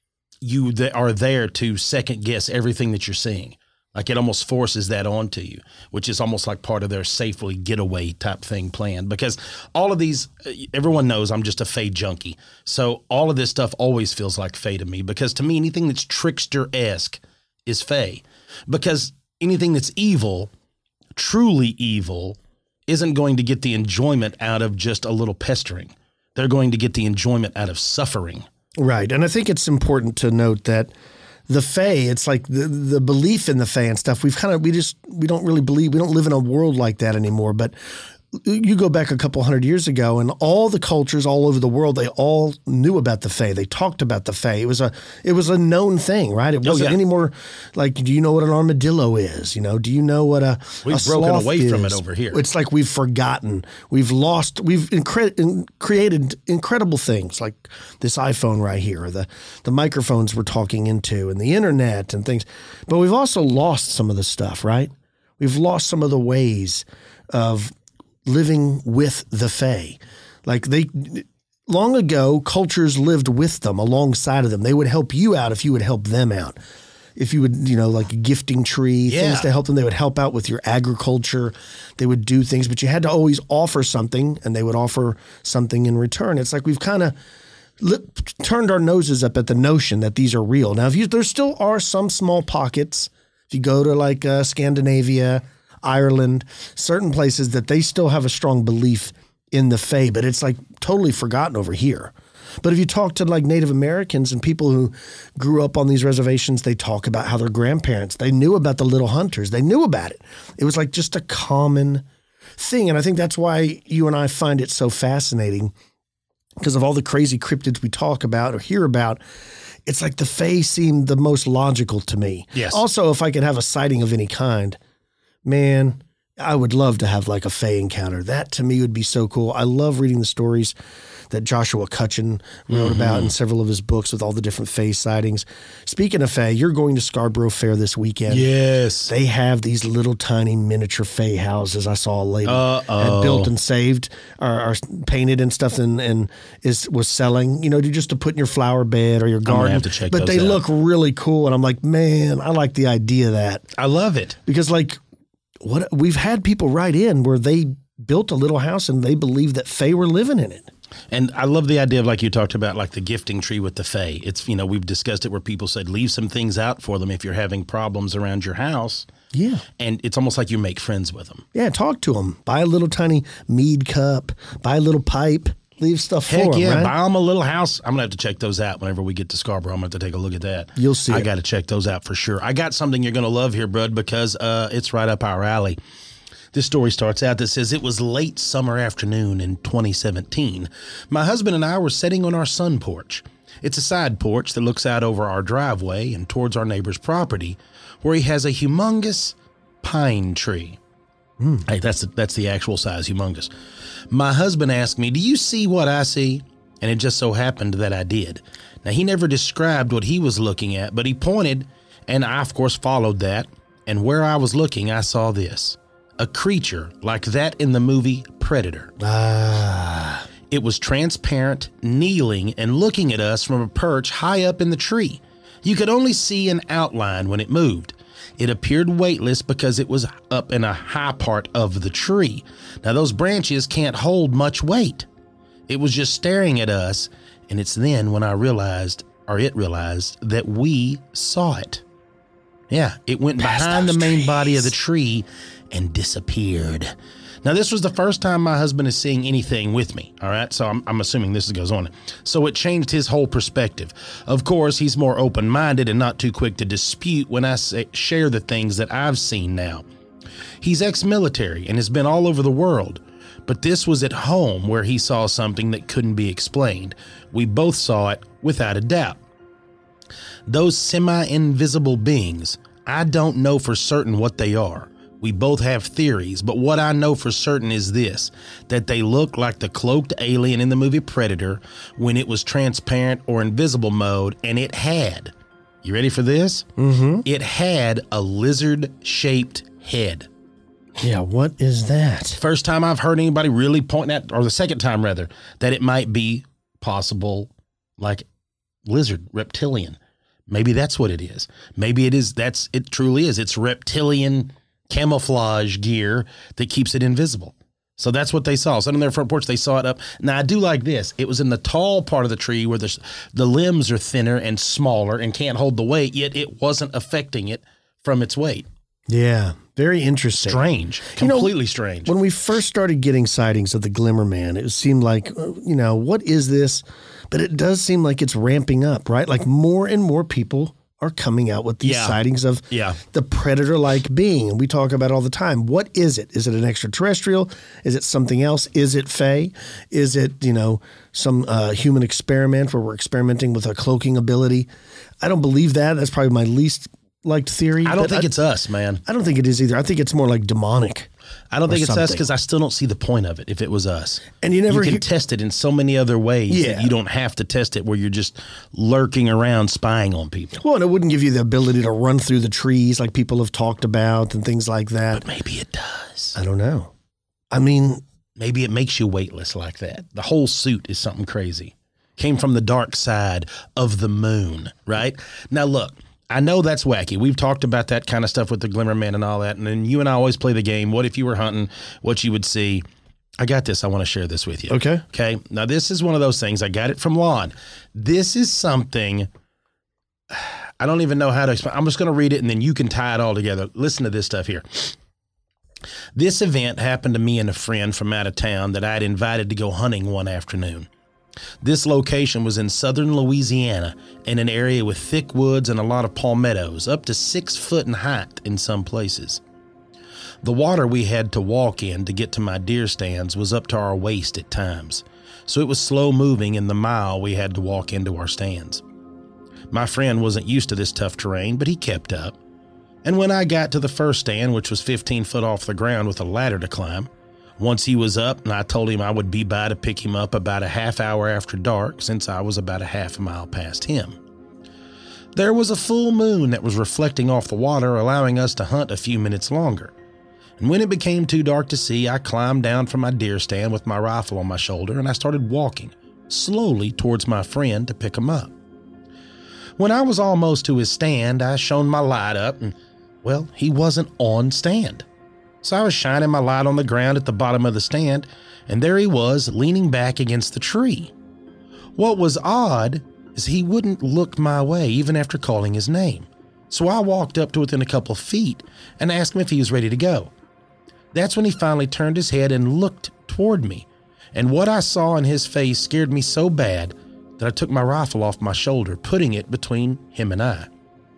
are there to second guess everything that you're seeing. Like it almost forces that onto you, which is almost like part of their safely getaway type thing planned. Because all of these, everyone knows I'm just a Fae junkie. So all of this stuff always feels like Fae to me, because to me, anything that's trickster-esque is Fae. Because anything that's evil, truly evil, isn't going to get the enjoyment out of just a little pestering. They're going to get the enjoyment out of suffering. Right. And I think it's important to note that the Fae, it's like the belief in the Fae and stuff. We don't really believe, we don't live in a world like that anymore. But you go back a couple hundred years ago and all the cultures all over the world, they all knew about the Fae. They talked about the Fae. It was a known thing, right? It wasn't any more like, do you know what an armadillo is? You know, do you know what we've broken away from it over here. It's like we've forgotten. We've created incredible things like this iPhone right here, or the microphones we're talking into, and the internet and things. But we've also lost some of the stuff, right? We've lost some of the ways of living with the Fae. Like long ago, cultures lived with them, alongside of them. They would help you out if you would help them out. If you would, like a gifting tree, things to help them, they would help out with your agriculture. They would do things, but you had to always offer something, and they would offer something in return. It's like we've kind of turned our noses up at the notion that these are real. Now, there still are some small pockets. If you go to like Scandinavia, Ireland, certain places that they still have a strong belief in the Fae, but it's like totally forgotten over here. But if you talk to like Native Americans and people who grew up on these reservations, they talk about how their grandparents, they knew about the little hunters. They knew about it. It was like just a common thing. And I think that's why you and I find it so fascinating, because of all the crazy cryptids we talk about or hear about. It's like the Fae seem the most logical to me. Yes. Also, if I could have a sighting of any kind, man, I would love to have like a Fae encounter. That to me would be so cool. I love reading the stories that Joshua Cutchin wrote about in several of his books with all the different Fae sightings. Speaking of Fae, you're going to Scarborough Fair this weekend. Yes. They have these little tiny miniature Fae houses. I saw a lady had built and saved or painted and stuff and was selling, just to put in your flower bed or your garden. I'm gonna have to check but those they out. Look really cool. And I'm like, man, I like the idea of that. I love it. Because what we've had people write in where they built a little house and they believe that Fae were living in it. And I love the idea of, like you talked about, like the gifting tree with the Fae. It's, we've discussed it where people said, leave some things out for them if you're having problems around your house. Yeah. And it's almost like you make friends with them. Yeah. Talk to them. Buy a little tiny mead cup, buy a little pipe, leave stuff for them. Heck yeah. Right? Buy them a little house. I'm going to have to check those out whenever we get to Scarborough. I'm going to have to take a look at that. You'll see. I got to check those out for sure. I got something you're going to love here, bud, because it's right up our alley. This story starts out that says, it was late summer afternoon in 2017. My husband and I were sitting on our sun porch. It's a side porch that looks out over our driveway and towards our neighbor's property, where he has a humongous pine tree. Hey, that's the actual size, humongous. My husband asked me, "Do you see what I see?" And it just so happened that I did. Now, he never described what he was looking at, but he pointed, and I, of course, followed that. And where I was looking, I saw this. A creature like that in the movie Predator. It was transparent, kneeling, and looking at us from a perch high up in the tree. You could only see an outline when it moved. It appeared weightless because it was up in a high part of the tree. Now, those branches can't hold much weight. It was just staring at us, and it's then when it realized that we saw it. Yeah, it went behind the main body of the tree and disappeared. Now, this was the first time my husband is seeing anything with me, all right? So I'm assuming this goes on. So it changed his whole perspective. Of course, he's more open-minded and not too quick to dispute when I share the things that I've seen now. He's ex-military and has been all over the world, but this was at home where he saw something that couldn't be explained. We both saw it without a doubt. Those semi-invisible beings, I don't know for certain what they are. We both have theories, but what I know for certain is this, that they look like the cloaked alien in the movie Predator when it was transparent or invisible mode, and it had, you ready for this? It had a lizard-shaped head. Yeah, what is that? First time I've heard anybody really point at, or the second time rather, that it might be possible like lizard, reptilian. Maybe that's what it is. Maybe it truly is. It's reptilian camouflage gear that keeps it invisible. So that's what they saw. So on their front porch, they saw it up. Now, I do like this. It was in the tall part of the tree where the limbs are thinner and smaller and can't hold the weight, yet it wasn't affecting it from its weight. Yeah, very interesting. Strange. Completely strange. When we first started getting sightings of the Glimmer Man, it seemed like, what is this? But it does seem like it's ramping up, right? Like more and more people are coming out with these sightings of the predator-like being. And we talk about it all the time. What is it? Is it an extraterrestrial? Is it something else? Is it Fae? Is it, some human experiment where we're experimenting with a cloaking ability? I don't believe that. That's probably my least liked theory. I don't think it's us, man. I don't think it is either. I think it's more like demonic. I don't think it's us because I still don't see the point of it if it was us. And you can test it in so many other ways that you don't have to test it where you're just lurking around spying on people. Well, and it wouldn't give you the ability to run through the trees like people have talked about and things like that. But maybe it does. I don't know. I mean, maybe it makes you weightless like that. The whole suit is something crazy. Came from the dark side of the moon, right? Now, look. I know that's wacky. We've talked about that kind of stuff with the Glimmer Man and all that. And then you and I always play the game. What if you were hunting? What you would see? I got this. I want to share this with you. Okay. Okay. Now, this is one of those things. I got it from Lon. This is something I don't even know how to explain. I'm just going to read it and then you can tie it all together. Listen to this stuff here. This event happened to me and a friend from out of town that I had invited to go hunting one afternoon. This location was in southern Louisiana in an area with thick woods and a lot of palmettos, up to 6 foot in height in some places. The water we had to walk in to get to my deer stands was up to our waist at times, so it was slow moving in the mile we had to walk into our stands. My friend wasn't used to this tough terrain, but he kept up. And when I got to the first stand, which was 15 foot off the ground with a ladder to climb, once he was up and I told him I would be by to pick him up about a half hour after dark since I was about a half a mile past him. There was a full moon that was reflecting off the water, allowing us to hunt a few minutes longer. And when it became too dark to see, I climbed down from my deer stand with my rifle on my shoulder and I started walking slowly towards my friend to pick him up. When I was almost to his stand, I shone my light up and, well, he wasn't on stand. So I was shining my light on the ground at the bottom of the stand, and there he was, leaning back against the tree. What was odd is he wouldn't look my way even after calling his name. So I walked up to within a couple of feet and asked him if he was ready to go. That's when he finally turned his head and looked toward me, and what I saw in his face scared me so bad that I took my rifle off my shoulder, putting it between him and I.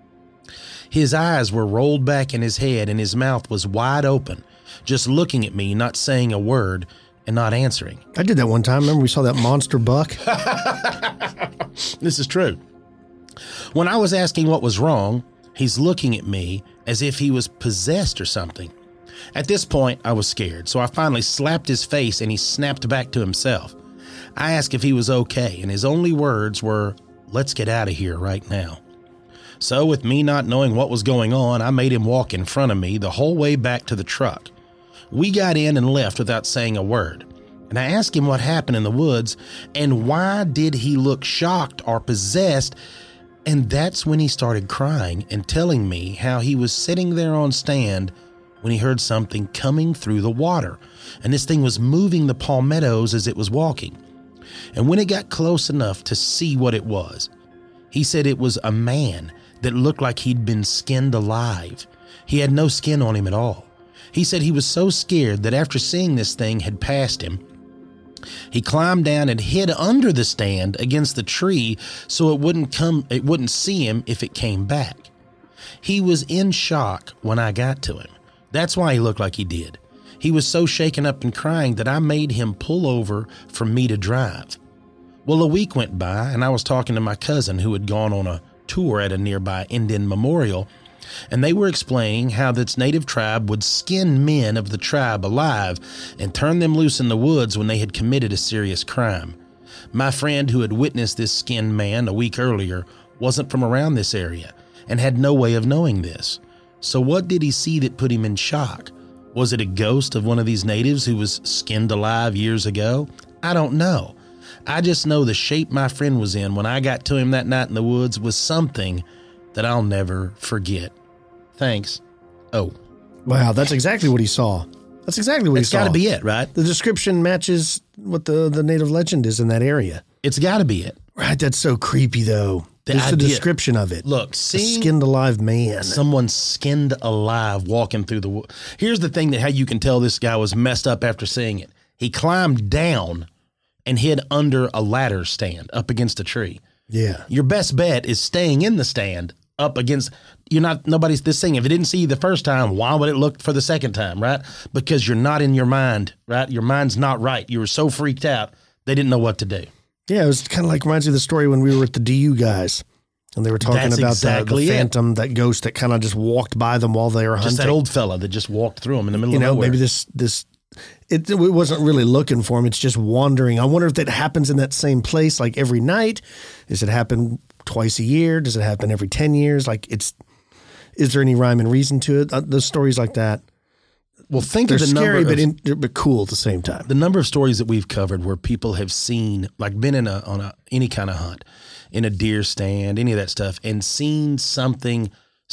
His eyes were rolled back in his head and his mouth was wide open, just looking at me, not saying a word and not answering. I did that one time. Remember we saw that monster buck? This is true. When I was asking what was wrong, he's looking at me as if he was possessed or something. At this point, I was scared, so I finally slapped his face and he snapped back to himself. I asked if he was okay, and his only words were, "Let's get out of here right now." So with me not knowing what was going on, I made him walk in front of me the whole way back to the truck. We got in and left without saying a word. And I asked him what happened in the woods and why did he look shocked or possessed. And that's when he started crying and telling me how he was sitting there on stand when he heard something coming through the water. And this thing was moving the palmettos as it was walking. And when it got close enough to see what it was, he said it was a man that looked like he'd been skinned alive. He had no skin on him at all. He said he was so scared that after seeing this thing had passed him, he climbed down and hid under the stand against the tree so it wouldn't see him if it came back. He was in shock when I got to him. That's why he looked like he did. He was so shaken up and crying that I made him pull over for me to drive. Well, a week went by and I was talking to my cousin who had gone on a tour at a nearby Indian memorial, and they were explaining how this native tribe would skin men of the tribe alive and turn them loose in the woods when they had committed a serious crime. My friend who had witnessed this skinned man a week earlier wasn't from around this area and had no way of knowing this. So what did he see that put him in shock? Was it a ghost of one of these natives who was skinned alive years ago? I don't know. I just know the shape my friend was in when I got to him that night in the woods was something that I'll never forget. Thanks. Oh. Wow, that's exactly what he saw. That's exactly what he saw. It's got to be it, right? The description matches what the native legend is in that area. It's got to be it. Right, that's so creepy, though. Just the description of it. Look, a seeing skinned alive man. Someone skinned alive walking through the woods. Here's the thing that how you can tell this guy was messed up after seeing it. He climbed down and hid under a ladder stand up against a tree. Yeah. Your best bet is staying in the stand up against, nobody's this thing. If it didn't see you the first time, why would it look for the second time, right? Because you're not in your mind, right? Your mind's not right. You were so freaked out, they didn't know what to do. Yeah, it was kind of like, reminds me of the story when we were at the DU guys. And they were talking about the phantom, that ghost that kind of just walked by them while they were hunting. Just that old fella that just walked through them in the middle of nowhere. Maybe it wasn't really looking for him. It's just wandering. I wonder if that happens in that same place, like every night. Does it happen twice a year? Does it happen every 10 years? Is there any rhyme and reason to it? Those stories like that. Well, think they're of the scary, number but cool at the same time. The number of stories that we've covered where people have seen, like been on any kind of hunt, in a deer stand, any of that stuff, and seen something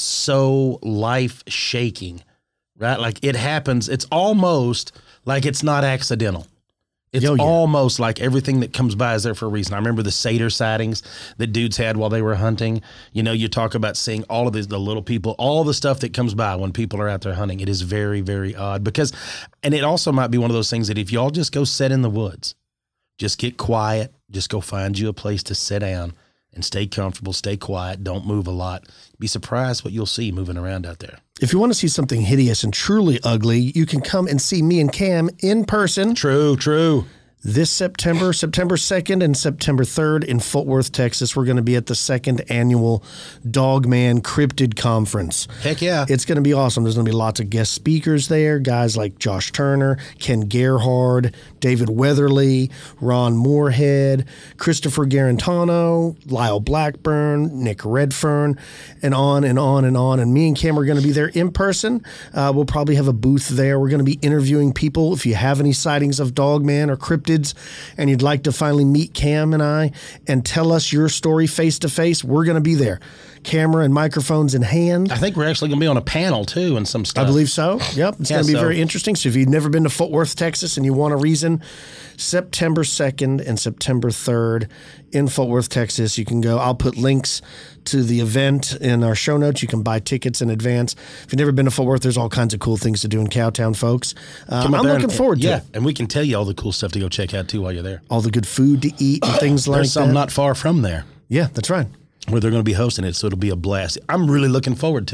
so life-shaking, right? Like it happens. It's almost like it's not accidental. It's almost like everything that comes by is there for a reason. I remember the satyr sightings that dudes had while they were hunting. You talk about seeing all of the little people, all the stuff that comes by when people are out there hunting. It is very, very odd and it also might be one of those things that if y'all just go sit in the woods, just get quiet, just go find you a place to sit down and stay comfortable, stay quiet, don't move a lot. Be surprised what you'll see moving around out there. If you want to see something hideous and truly ugly, you can come and see me and Cam in person. True. This September 2nd and September 3rd in Fort Worth, Texas. We're going to be at the 2nd annual Dogman Cryptid Conference. Heck yeah. It's going to be awesome. There's going to be lots of guest speakers there, guys like Josh Turner, Ken Gerhard, David Weatherly, Ron Moorhead, Christopher Garantano, Lyle Blackburn, Nick Redfern, and on and on and on. And me and Cam are going to be there in person. We'll probably have a booth there. We're going to be interviewing people. If you have any sightings of Dogman or cryptids and you'd like to finally meet Cam and I and tell us your story face to face, we're going to be there. Camera and microphones in hand. I think we're actually going to be on a panel too and some stuff. I believe so. Yep. It's going to be very interesting. So if you've never been to Fort Worth, Texas and you want a reason, September 2nd and September 3rd in Fort Worth, Texas, you can go. I'll put links to the event in our show notes. You can buy tickets in advance. If you've never been to Fort Worth, there's all kinds of cool things to do in Cowtown, folks. I'm looking forward to it. And we can tell you all the cool stuff to go check out too while you're there. All the good food to eat and things like that. There's some not far from there. Yeah, that's right. Where they're going to be hosting it, so it'll be a blast. I'm really looking forward to it.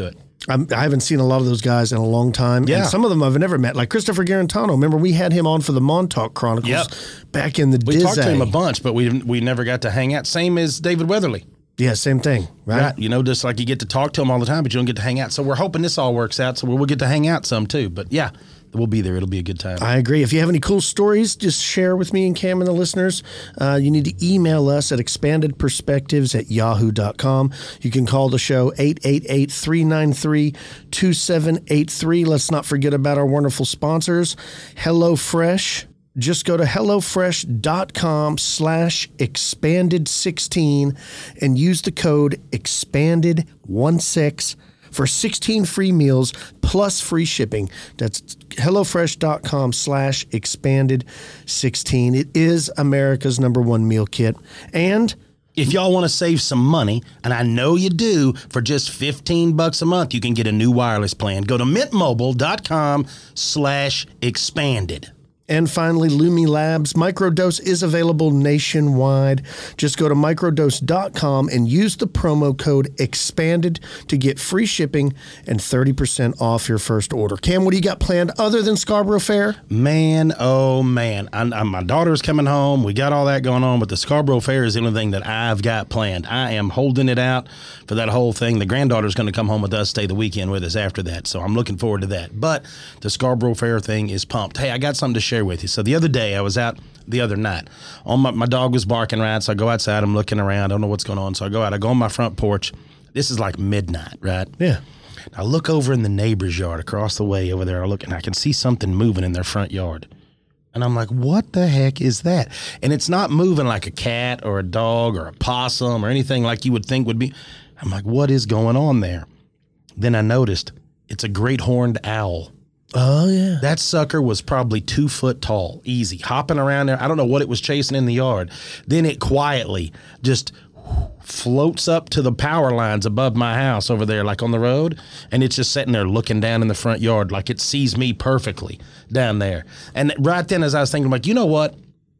I haven't seen a lot of those guys in a long time. Yeah. And some of them I've never met, like Christopher Garantano. Remember, we had him on for the Montauk Chronicles back in the We talked to him a Dizzy. bunch, but we never got to hang out. Same as David Weatherly. Yeah, same thing, right? You know, just like you get to talk to him all the time, but you don't get to hang out. So we're hoping this all works out, so we'll get to hang out some too. But yeah, we'll be there. It'll be a good time. I agree. If you have any cool stories, just share with me and Cam and the listeners. You need to email us at expandedperspectives@yahoo.com. You can call the show 888-393-2783. Let's not forget about our wonderful sponsors, HelloFresh. Just go to HelloFresh.com/expanded16 and use the code expanded16 for 16 free meals plus free shipping. That's HelloFresh.com/expanded16. It is America's #1 meal kit. And If y'all want to save some money, and I know you do, for just $15 a month, you can get a new wireless plan. Go to mintmobile.com/expanded. And finally, Lumi Labs. Microdose is available nationwide. Just go to microdose.com and use the promo code EXPANDED to get free shipping and 30% off your first order. Cam, what do you got planned other than Scarborough Fair? Man, oh man. My daughter's coming home. We got all that going on, but the Scarborough Fair is the only thing that I've got planned. I am holding it out for that whole thing. The granddaughter's going to come home with us, stay the weekend with us after that, so I'm looking forward to that. But the Scarborough Fair thing is pumped. Hey, I got something to share with you. So the other day, I was out the other night. My dog was barking right, so I go outside. I'm looking around. I don't know what's going on, so I go out. I go on my front porch. This is like midnight, right? Yeah. I look over in the neighbor's yard across the way over there. I look, and I can see something moving in their front yard. And I'm like, what the heck is that? And it's not moving like a cat or a dog or a possum or anything like you would think would be. I'm like, what is going on there? Then I noticed it's a great horned owl. Oh, yeah. That sucker was probably 2 foot tall, easy, hopping around there. I don't know what it was chasing in the yard. Then it quietly just floats up to the power lines above my house over there, like on the road, and it's just sitting there looking down in the front yard like it sees me perfectly down there. And right then, as I was thinking, I'm like, you know what?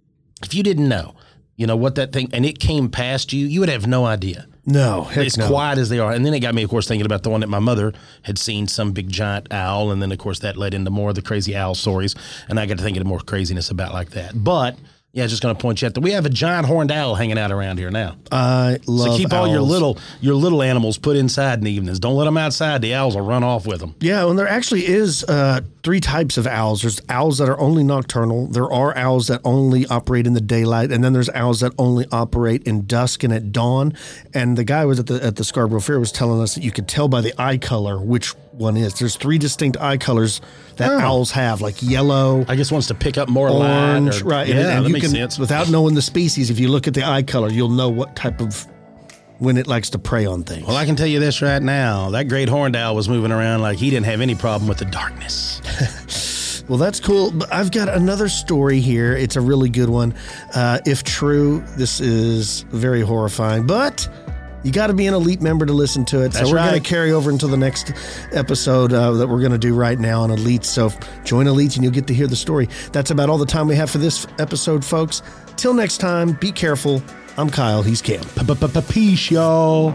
If you didn't know, you know what that thing, and it came past you, you would have no idea. No, heck As no. quiet as they are. And then it got me, of course, thinking about the one that my mother had seen, some big giant owl. And then, of course, that led into more of the crazy owl stories. And I got to thinking of more craziness about like that. But, yeah, just going to point you out that we have a giant horned owl hanging out around here now. I love So keep all owls. your little animals put inside in the evenings. Don't let them outside. The owls will run off with them. Yeah, and there actually is 3 types of owls. There's owls that are only nocturnal. There are owls that only operate in the daylight, and then there's owls that only operate in dusk and at dawn. And the guy was at the Scarborough Fair was telling us that you could tell by the eye color which one is. There's 3 distinct eye colors that owls have, like yellow, I guess wants to pick up more orange, light. right? Yeah, and that you makes can, sense. without knowing the species, if you look at the eye color, you'll know what type of when it likes to prey on things. Well, I can tell you this right now. That great horned owl was moving around like he didn't have any problem with the darkness. Well, that's cool. But I've got another story here. It's a really good one. If true, this is very horrifying, but you got to be an Elite member to listen to it. That's so we're right. going to carry over until the next episode that we're going to do right now on Elite. So join Elite and you'll get to hear the story. That's about all the time we have for this episode, folks. Till next time, be careful. I'm Kyle. He's Cam. Peace, y'all.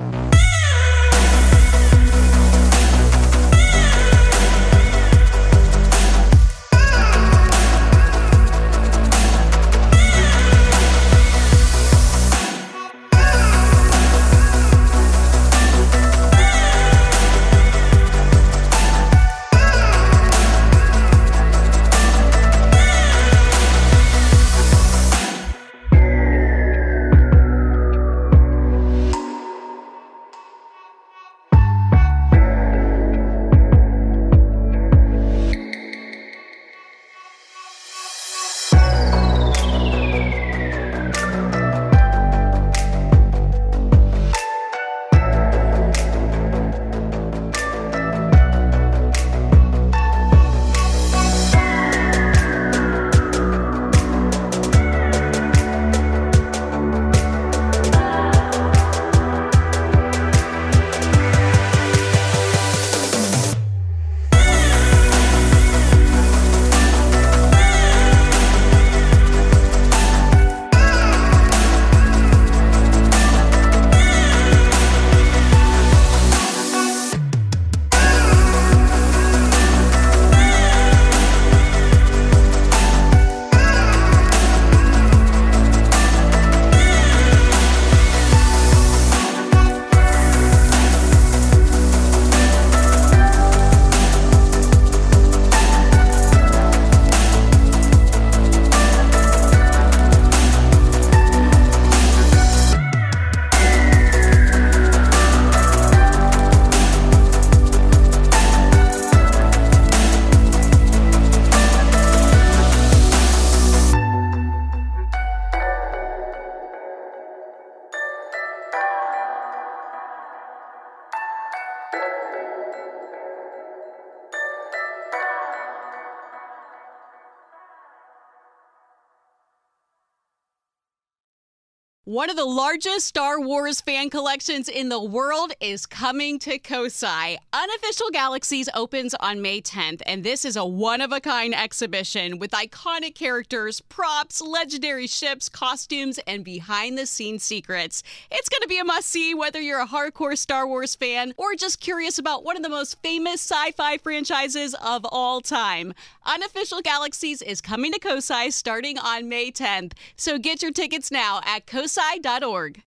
One of the largest Star Wars fan collections in the world is coming to Kosai. Unofficial Galaxies opens on May 10th, and this is a one-of-a-kind exhibition with iconic characters, props, legendary ships, costumes, and behind-the-scenes secrets. It's going to be a must-see whether you're a hardcore Star Wars fan or just curious about one of the most famous sci-fi franchises of all time. Unofficial Galaxies is coming to Kosai starting on May 10th, so get your tickets now at kosai.org.